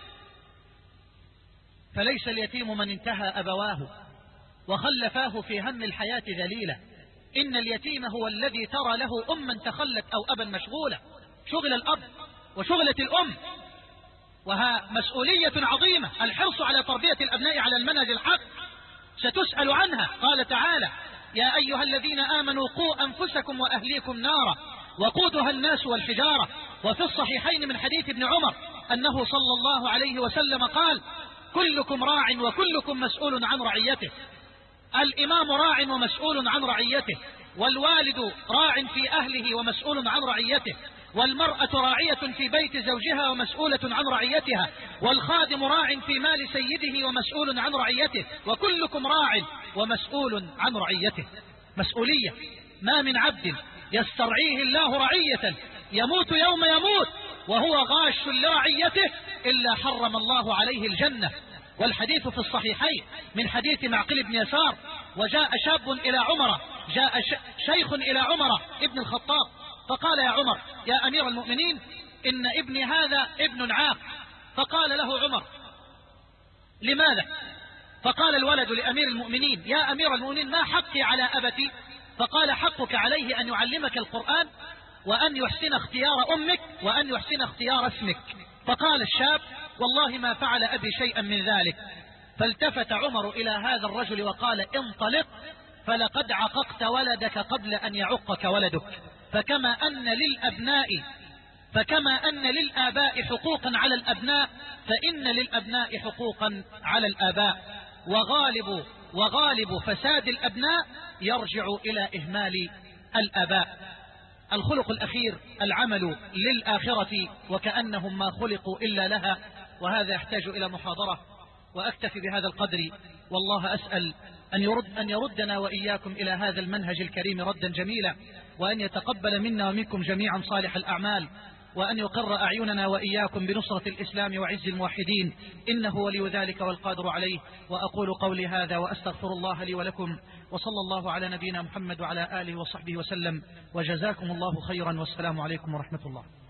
B: فليس اليتيم من انتهى أبواه وخلفاه في هم الحياة ذليلا، إن اليتيم هو الذي ترى له أما تخلت أو أبا مشغولة، شغل الأب وشغلة الأم، وها مسؤولية عظيمة الحرص على تربية الأبناء على المنهج الحق، ستسأل عنها. قال تعالى: يا أيها الذين آمنوا قوا أنفسكم وأهليكم نارا وقودها الناس والحجارة. وفي الصحيحين من حديث ابن عمر أنه صلى الله عليه وسلم قال: كلكم راع وكلكم مسؤول عن رعيته. الإمام راع ومسؤول عن رعيته، والوالد راع في أهله ومسؤول عن رعيته، والمرأة راعية في بيت زوجها ومسؤولة عن رعيتها، والخادم راع في مال سيده ومسؤول عن رعيته، وكلكم راع ومسؤول عن رعيته. مسؤولية. ما من عبد يسترعيه الله رعية يموت يوم يموت وهو غاش لرعيته إلا حرم الله عليه الجنة. والحديث في الصحيحين من حديث معقل بن يسار: وجاء شاب إلى عمر، جاء شيخ إلى عمر ابن الخطاب فقال: يا عمر يا أمير المؤمنين، إن ابني هذا ابن عاق. فقال له عمر: لماذا؟ فقال الولد لأمير المؤمنين: يا أمير المؤمنين، ما حقي على أبتي؟ فقال: حقك عليه أن يعلمك القرآن، وأن يحسن اختيار أمك، وأن يحسن اختيار اسمك. فقال الشاب: والله ما فعل أبي شيئا من ذلك. فالتفت عمر إلى هذا الرجل وقال: انطلق، فلقد عققت ولدك قبل أن يعقك ولدك. فكما أن للآباء حقوقا على الأبناء، فإن للأبناء حقوقا على الآباء. وغالب فساد الأبناء يرجع إلى إهمال الآباء. الخلق الأخير العمل للآخرة، وكأنهم ما خلقوا إلا لها، وهذا يحتاج إلى محاضرة، وأكتفي بهذا القدر. والله أسأل أن يردنا وإياكم إلى هذا المنهج الكريم ردا جميلا، وأن يتقبل منا ومنكم جميعا صالح الأعمال، وأن يقر أعيننا وإياكم بنصرة الإسلام وعز الموحدين، إنه ولي ذلك والقادر عليه. وأقول قولي هذا وأستغفر الله لي ولكم، وصلى الله على نبينا محمد وعلى آله وصحبه وسلم، وجزاكم الله خيرا، والسلام عليكم ورحمة الله.